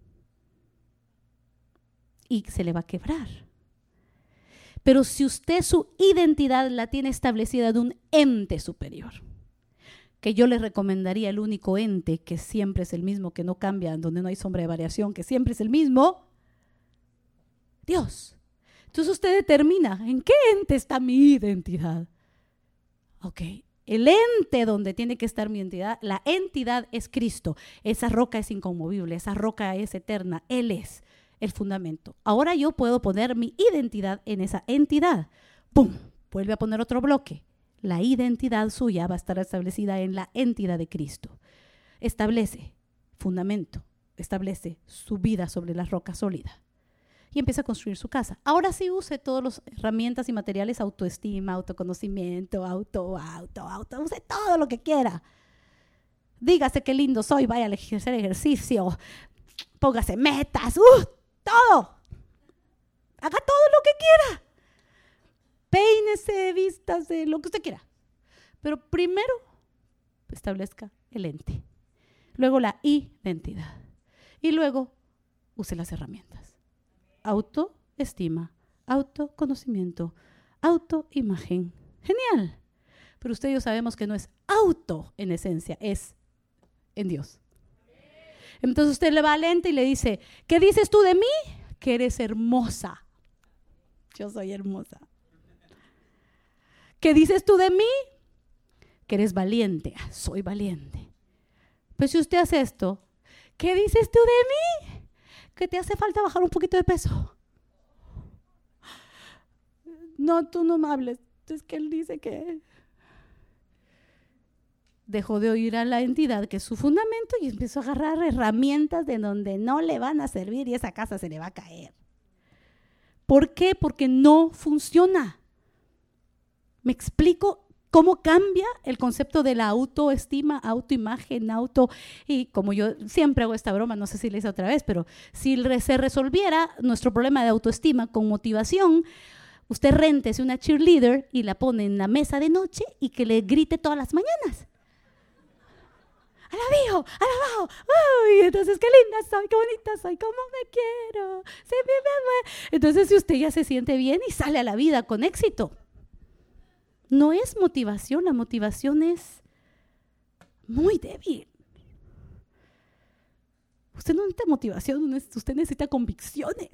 Y se le va a quebrar. Pero si usted su identidad la tiene establecida de un ente superior, que yo le recomendaría el único ente que siempre es el mismo, que no cambia, donde no hay sombra de variación, que siempre es el mismo, Dios. Entonces usted determina en qué ente está mi identidad. Ok, el ente donde tiene que estar mi identidad, la entidad es Cristo. Esa roca es inconmovible, esa roca es eterna, Él es el fundamento. Ahora yo puedo poner mi identidad en esa entidad. ¡Pum! Vuelve a poner otro bloque. La identidad suya va a estar establecida en la entidad de Cristo. Establece fundamento, establece su vida sobre la roca sólida y empieza a construir su casa. Ahora sí use todas las herramientas y materiales, autoestima, autoconocimiento, auto, auto, auto, use todo lo que quiera. Dígase qué lindo soy, vaya a hacer ejercicio, póngase metas, ¡uh! Todo. Haga todo lo que quiera. Peínese, vístase, lo que usted quiera. Pero primero establezca el ente. Luego la identidad. Y luego use las herramientas. Autoestima, autoconocimiento, autoimagen. Genial. Pero usted y yo sabemos que no es auto en esencia, es en Dios. Entonces usted le va al ente y le dice, ¿qué dices tú de mí? Que eres hermosa. Yo soy hermosa. ¿Qué dices tú de mí? Que eres valiente. Ah, soy valiente. Pues si usted hace esto, ¿qué dices tú de mí? Que te hace falta bajar un poquito de peso. No, tú no me hables. Es que él dice que dejó de oír a la entidad que es su fundamento y empezó a agarrar herramientas de donde no le van a servir y esa casa se le va a caer. ¿Por qué? Porque no funciona. ¿Me explico cómo cambia el concepto de la autoestima, autoimagen, auto? Y como yo siempre hago esta broma, no sé si la hice otra vez, pero si se resolviera nuestro problema de autoestima con motivación, usted réntese una cheerleader y la pone en la mesa de noche y que le grite todas las mañanas. ¡Alabío! ¡Alabao! ¡Uy! Entonces, qué linda soy, qué bonita soy, cómo me quiero. Sí, me, me, me. Entonces, si usted ya se siente bien y sale a la vida con éxito. No es motivación, la motivación es muy débil. Usted no necesita motivación, usted necesita convicciones.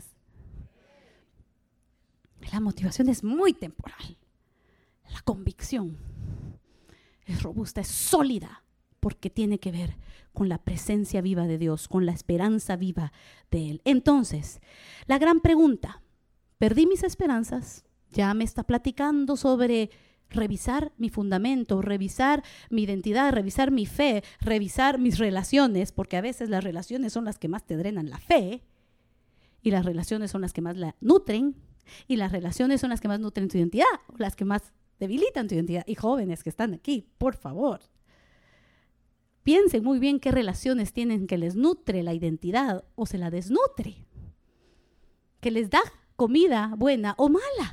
La motivación es muy temporal. La convicción es robusta, es sólida, porque tiene que ver con la presencia viva de Dios, con la esperanza viva de Él. Entonces, la gran pregunta, perdí mis esperanzas, ya me está platicando sobre revisar mi fundamento, revisar mi identidad, revisar mi fe, revisar mis relaciones, porque a veces las relaciones son las que más te drenan la fe, y las relaciones son las que más la nutren, y las relaciones son las que más nutren tu identidad, o las que más debilitan tu identidad. Y jóvenes que están aquí, por favor, piensen muy bien qué relaciones tienen que les nutre la identidad o se la desnutre, que les da comida buena o mala.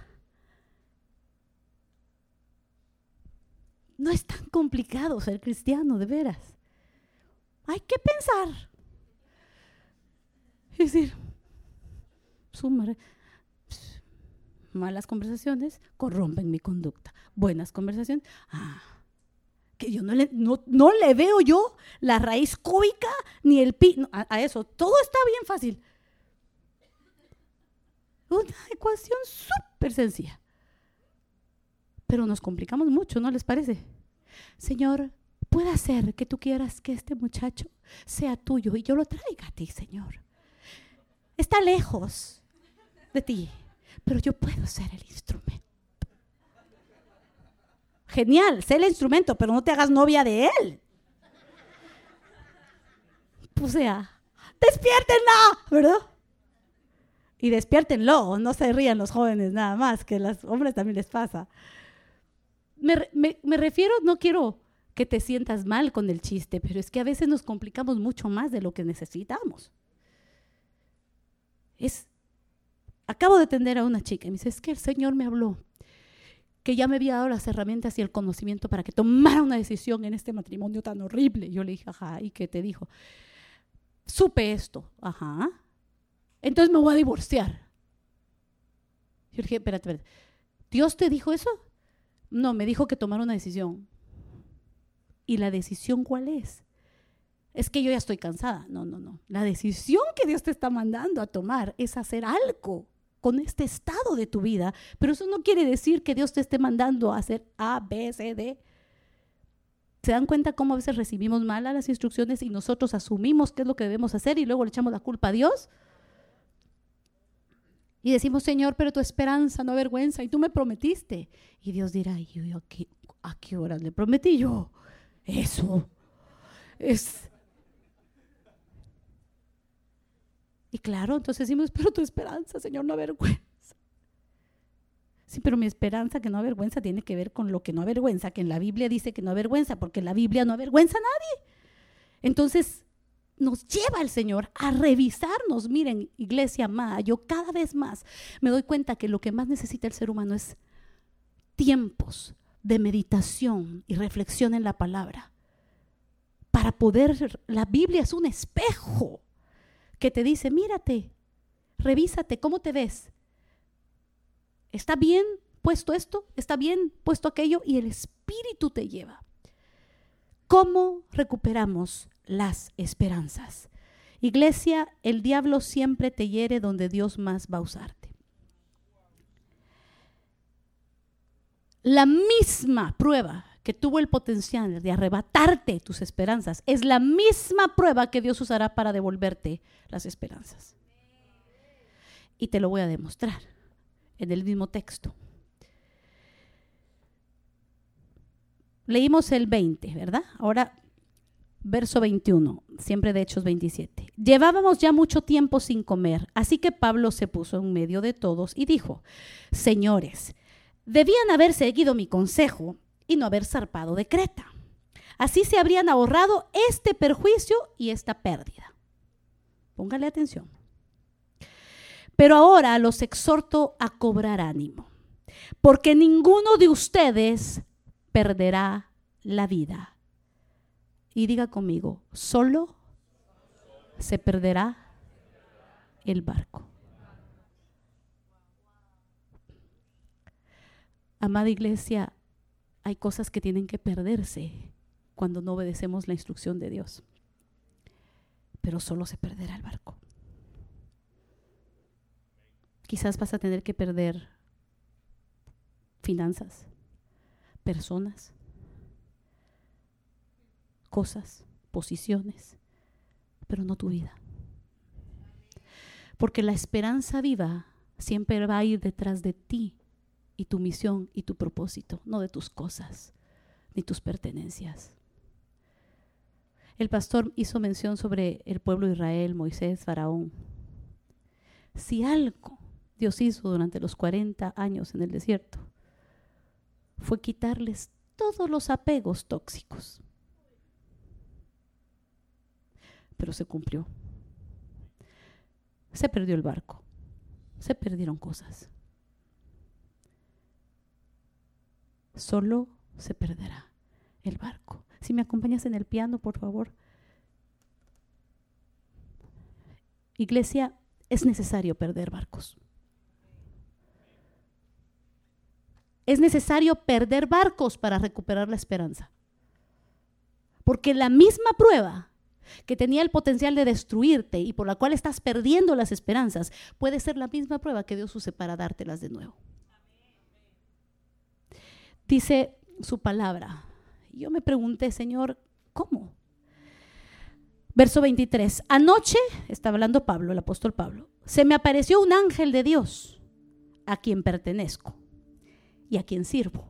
No es tan complicado ser cristiano, de veras. Hay que pensar. Es decir, sumar, malas conversaciones corrompen mi conducta. Buenas conversaciones, ah, que yo no le, no, no le veo yo la raíz cúbica ni el pi, no, a, a eso. Todo está bien fácil. Una ecuación súper sencilla. Pero nos complicamos mucho, ¿no les parece? Señor, puede ser que tú quieras que este muchacho sea tuyo y yo lo traiga a ti, Señor. Está lejos de ti, pero yo puedo ser el instrumento. Genial, sé el instrumento, pero no te hagas novia de él. O sea, despiértenla, ¿verdad? Y despiértenlo, no se rían los jóvenes nada más, que a los hombres también les pasa. Me, me, me refiero, no quiero que te sientas mal con el chiste, pero es que a veces nos complicamos mucho más de lo que necesitamos. Es, acabo de atender a una chica y me dice, es que el Señor me habló, que ya me había dado las herramientas y el conocimiento para que tomara una decisión en este matrimonio tan horrible. Yo le dije, ajá, ¿y qué te dijo? Supe esto, ajá. Entonces me voy a divorciar. Yo le dije, espérate, espérate, ¿Dios te dijo eso? No, me dijo que tomara una decisión. ¿Y la decisión cuál es? Es que yo ya estoy cansada. No, no, no. La decisión que Dios te está mandando a tomar es hacer algo con este estado de tu vida. Pero eso no quiere decir que Dios te esté mandando a hacer A, B, C, D. ¿Se dan cuenta cómo a veces recibimos mal las instrucciones y nosotros asumimos qué es lo que debemos hacer y luego le echamos la culpa a Dios? Y decimos, Señor, pero tu esperanza no avergüenza y tú me prometiste. Y Dios dirá, ¿y yo a qué, a qué horas le prometí yo? Eso es. Y claro, entonces decimos, pero tu esperanza, Señor, no avergüenza. Sí, pero mi esperanza que no avergüenza tiene que ver con lo que no avergüenza, que en la Biblia dice que no avergüenza, porque la Biblia no avergüenza a nadie. Entonces, nos lleva el Señor a revisarnos. Miren, iglesia amada, yo cada vez más me doy cuenta que lo que más necesita el ser humano es tiempos de meditación y reflexión en la palabra. Para poder, la Biblia es un espejo que te dice, mírate, revísate, ¿cómo te ves? ¿Está bien puesto esto? ¿Está bien puesto aquello? Y el Espíritu te lleva. ¿Cómo recuperamos las esperanzas? Iglesia, el diablo siempre te hiere donde Dios más va a usarte. La misma prueba que tuvo el potencial de arrebatarte tus esperanzas es la misma prueba que Dios usará para devolverte las esperanzas. Y te lo voy a demostrar en el mismo texto. Leímos el veinte, ¿verdad? Ahora, verso veintiuno, siempre de Hechos veintisiete. Llevábamos ya mucho tiempo sin comer, así que Pablo se puso en medio de todos y dijo, señores, debían haber seguido mi consejo y no haber zarpado de Creta. Así se habrían ahorrado este perjuicio y esta pérdida. Póngale atención. Pero ahora los exhorto a cobrar ánimo, porque ninguno de ustedes perderá la vida. Y diga conmigo, solo se perderá el barco. Amada iglesia, hay cosas que tienen que perderse cuando no obedecemos la instrucción de Dios. Pero solo se perderá el barco. Quizás vas a tener que perder finanzas, personas, cosas, posiciones, pero no tu vida. Porque la esperanza viva siempre va a ir detrás de ti y tu misión y tu propósito, no de tus cosas ni tus pertenencias. El pastor hizo mención sobre el pueblo de Israel, Moisés, Faraón. Si algo Dios hizo durante los cuarenta años en el desierto, fue quitarles todos los apegos tóxicos. Pero se cumplió. Se perdió el barco. Se perdieron cosas. Solo se perderá el barco. Si me acompañas en el piano, por favor. Iglesia, es necesario perder barcos. Es necesario perder barcos para recuperar la esperanza. Porque la misma prueba que tenía el potencial de destruirte y por la cual estás perdiendo las esperanzas, puede ser la misma prueba que Dios use para dártelas de nuevo. Dice su palabra. Yo me pregunté, Señor, ¿cómo? Verso veintitrés. Anoche, está hablando Pablo, el apóstol Pablo, se me apareció un ángel de Dios a quien pertenezco y a quien sirvo.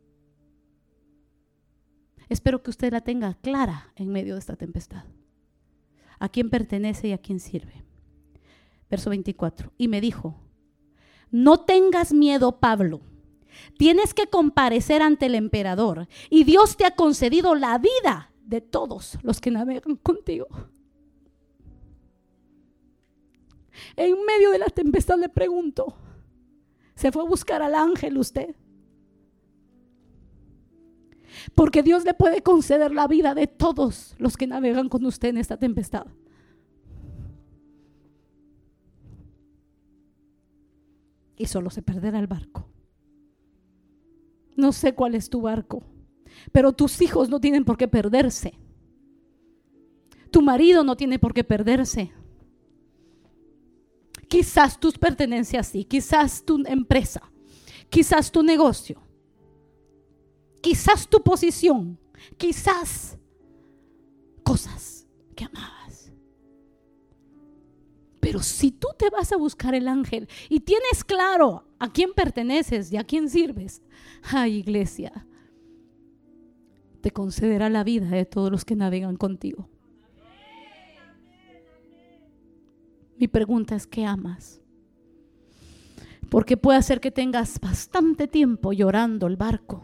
Espero que usted la tenga clara en medio de esta tempestad. ¿A quién pertenece y a quién sirve? Verso veinticuatro. Y me dijo, no tengas miedo, Pablo. Tienes que comparecer ante el emperador y Dios te ha concedido la vida de todos los que navegan contigo. En medio de la tempestad le pregunto, ¿se fue a buscar al ángel usted? Porque Dios le puede conceder la vida de todos los que navegan con usted en esta tempestad. Y solo se perderá el barco. No sé cuál es tu barco, pero tus hijos no tienen por qué perderse. Tu marido no tiene por qué perderse. Quizás tus pertenencias sí, quizás tu empresa, quizás tu negocio, quizás tu posición, quizás cosas que amabas. Pero si tú te vas a buscar el ángel y tienes claro a quién perteneces y a quién sirves, ay, iglesia, te concederá la vida de todos los que navegan contigo. Mi pregunta es, ¿qué amas? Porque puede ser que tengas bastante tiempo llorando el barco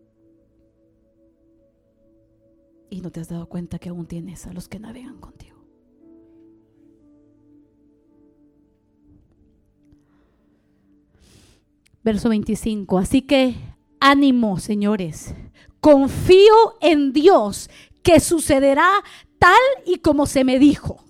y no te has dado cuenta que aún tienes a los que navegan contigo. Verso veinticinco. Así que ánimo, señores. Confío en Dios que sucederá tal y como se me dijo.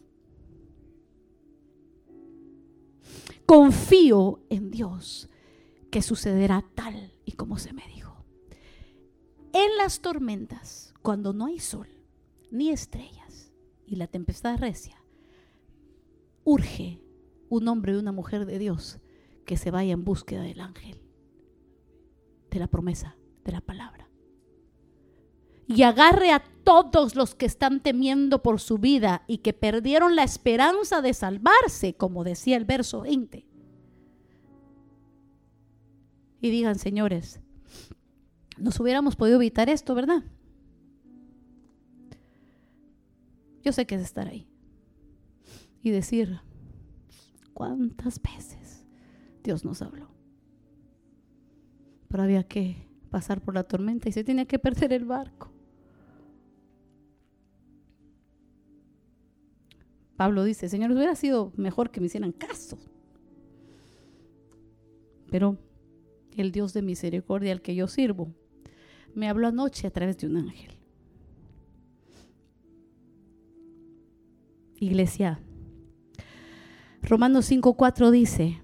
Confío en Dios que sucederá tal y como se me dijo. En las tormentas, cuando no hay sol ni estrellas y la tempestad recia, urge un hombre y una mujer de Dios que se vaya en búsqueda del ángel, de la promesa, de la palabra, y agarre a todos los que están temiendo por su vida y que perdieron la esperanza de salvarse, como decía el verso veinte, y digan, señores, nos hubiéramos podido evitar esto, ¿verdad? Yo sé que es estar ahí y decir, ¿cuántas veces Dios nos habló? Pero había que pasar por la tormenta y se tenía que perder el barco. Pablo dice, Señor, hubiera sido mejor que me hicieran caso. Pero el Dios de misericordia al que yo sirvo me habló anoche a través de un ángel. Iglesia, Romanos cinco cuatro dice,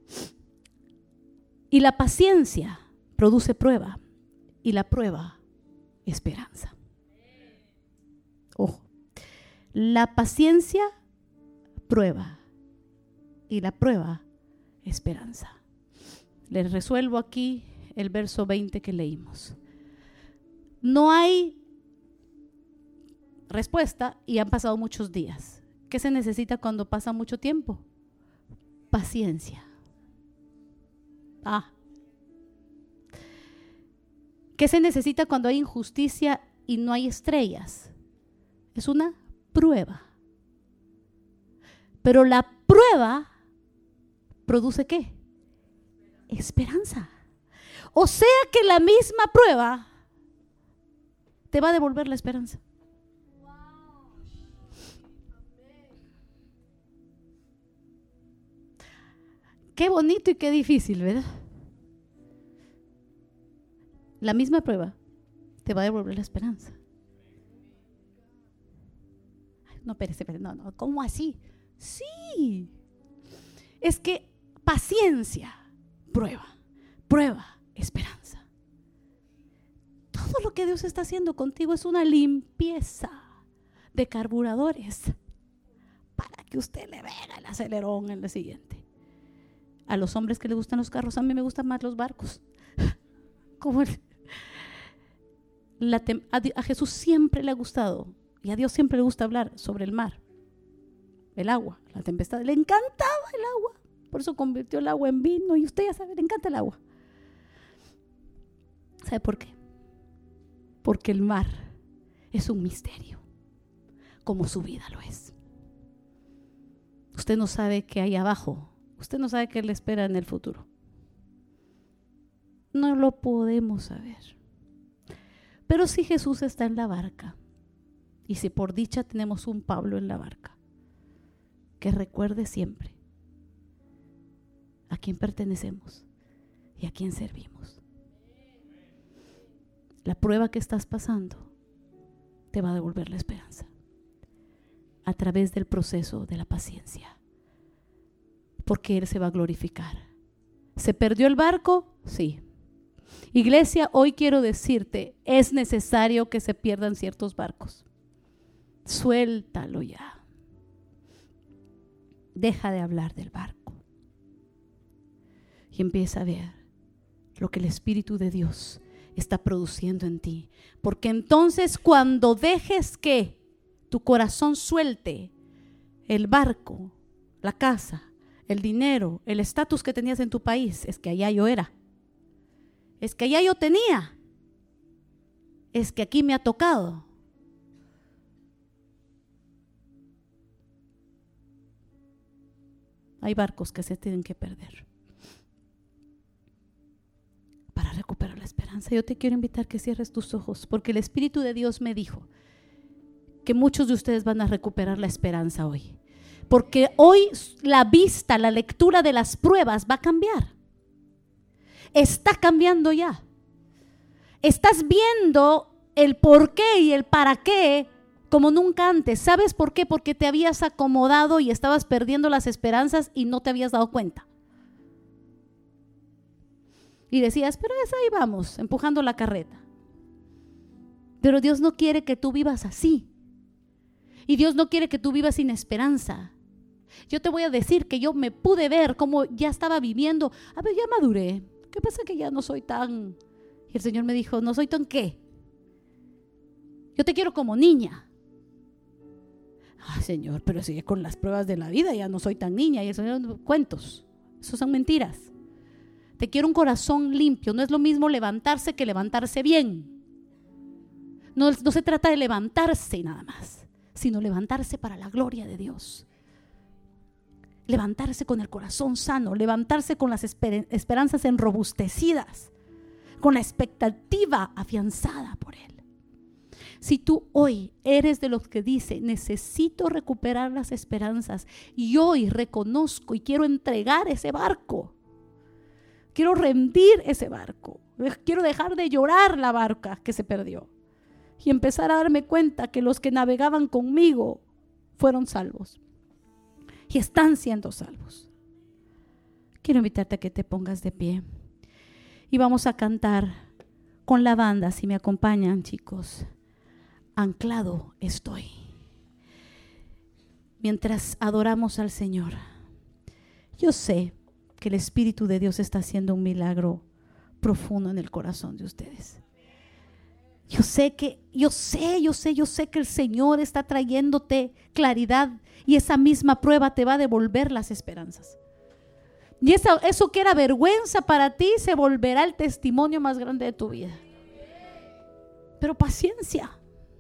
y la paciencia produce prueba, y la prueba, esperanza. Ojo, la paciencia, prueba, y la prueba, esperanza. Les resuelvo aquí el verso veinte que leímos. No hay respuesta y han pasado muchos días. ¿Qué se necesita cuando pasa mucho tiempo? Paciencia. Ah, ¿Qué se necesita cuando hay injusticia y no hay estrellas? Es una prueba. Pero la prueba produce ¿qué? Esperanza. O sea que la misma prueba te va a devolver la esperanza. Qué bonito y qué difícil, ¿verdad? La misma prueba te va a devolver la esperanza. No, espérese, espérese, no, no, ¿cómo así? Sí. Es que paciencia, prueba, prueba, esperanza. Todo lo que Dios está haciendo contigo es una limpieza de carburadores para que usted le vea el acelerón en el siguiente. A los hombres que les gustan los carros, a mí me gustan más los barcos. Como el, la tem, a, a Jesús siempre le ha gustado, y a Dios siempre le gusta hablar sobre el mar, el agua, la tempestad. Le encantaba el agua, por eso convirtió el agua en vino, y usted ya sabe, le encanta el agua. ¿Sabe por qué? Porque el mar es un misterio, como su vida lo es. Usted no sabe qué hay abajo. Usted no sabe qué le espera en el futuro. No lo podemos saber. Pero si Jesús está en la barca, y si por dicha tenemos un Pablo en la barca, que recuerde siempre a quién pertenecemos y a quién servimos. La prueba que estás pasando te va a devolver la esperanza a través del proceso de la paciencia. Porque Él se va a glorificar. ¿Se perdió el barco? Sí. Iglesia, hoy quiero decirte, es necesario que se pierdan ciertos barcos. Suéltalo ya. Deja de hablar del barco. Y empieza a ver lo que el Espíritu de Dios está produciendo en ti. Porque entonces cuando dejes que tu corazón suelte el barco, la casa, el dinero, el estatus que tenías en tu país, es que allá yo era, es que allá yo tenía, es que aquí me ha tocado. Hay barcos que se tienen que perder para recuperar la esperanza. Yo te quiero invitar que cierres tus ojos, porque el Espíritu de Dios me dijo que muchos de ustedes van a recuperar la esperanza hoy. Porque hoy la vista, la lectura de las pruebas va a cambiar. Está cambiando ya. Estás viendo el por qué y el para qué como nunca antes. ¿Sabes por qué? Porque te habías acomodado y estabas perdiendo las esperanzas y no te habías dado cuenta. Y decías, pero es ahí vamos, empujando la carreta. Pero Dios no quiere que tú vivas así. Y Dios no quiere que tú vivas sin esperanza. Yo te voy a decir que yo me pude ver como ya estaba viviendo. A ver, ya maduré. ¿Qué pasa que ya no soy tan? Y el Señor me dijo, ¿no soy tan qué? Yo te quiero como niña. Ay, Señor, pero sigue con las pruebas de la vida, ya no soy tan niña. Y el Señor, cuentos, esos son mentiras. Te quiero un corazón limpio. No es lo mismo levantarse que levantarse bien. No, no se trata de levantarse nada más, sino levantarse para la gloria de Dios. Levantarse con el corazón sano, levantarse con las esper- esperanzas enrobustecidas, con la expectativa afianzada por Él. Si tú hoy eres de los que dice, necesito recuperar las esperanzas y hoy reconozco y quiero entregar ese barco, quiero rendir ese barco, quiero dejar de llorar la barca que se perdió y empezar a darme cuenta que los que navegaban conmigo fueron salvos y están siendo salvos. Quiero invitarte a que te pongas de pie y vamos a cantar con la banda, si me acompañan, chicos. Anclado estoy. Mientras adoramos al Señor, yo sé que el Espíritu de Dios está haciendo un milagro profundo en el corazón de ustedes. Yo sé que, yo sé, yo sé, yo sé que el Señor está trayéndote claridad y esa misma prueba te va a devolver las esperanzas. Y eso, eso que era vergüenza para ti se volverá el testimonio más grande de tu vida. Pero paciencia.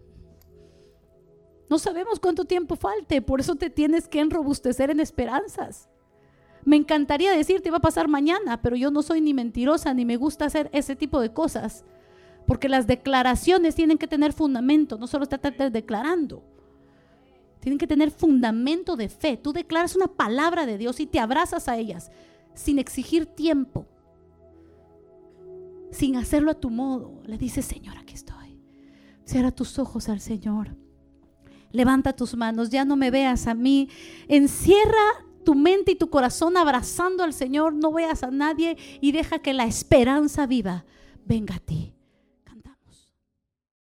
No sabemos cuánto tiempo falte, por eso te tienes que enrobustecer en esperanzas. Me encantaría decirte va a pasar mañana, pero yo no soy ni mentirosa ni me gusta hacer ese tipo de cosas, porque las declaraciones tienen que tener fundamento, no solo estar declarando. Tienen que tener fundamento de fe. Tú declaras una palabra de Dios y te abrazas a ellas sin exigir tiempo, sin hacerlo a tu modo. Le dices, Señor, aquí estoy. Cierra tus ojos al Señor. Levanta tus manos, ya no me veas a mí. Encierra tu mente y tu corazón abrazando al Señor. No veas a nadie y deja que la esperanza viva venga a ti.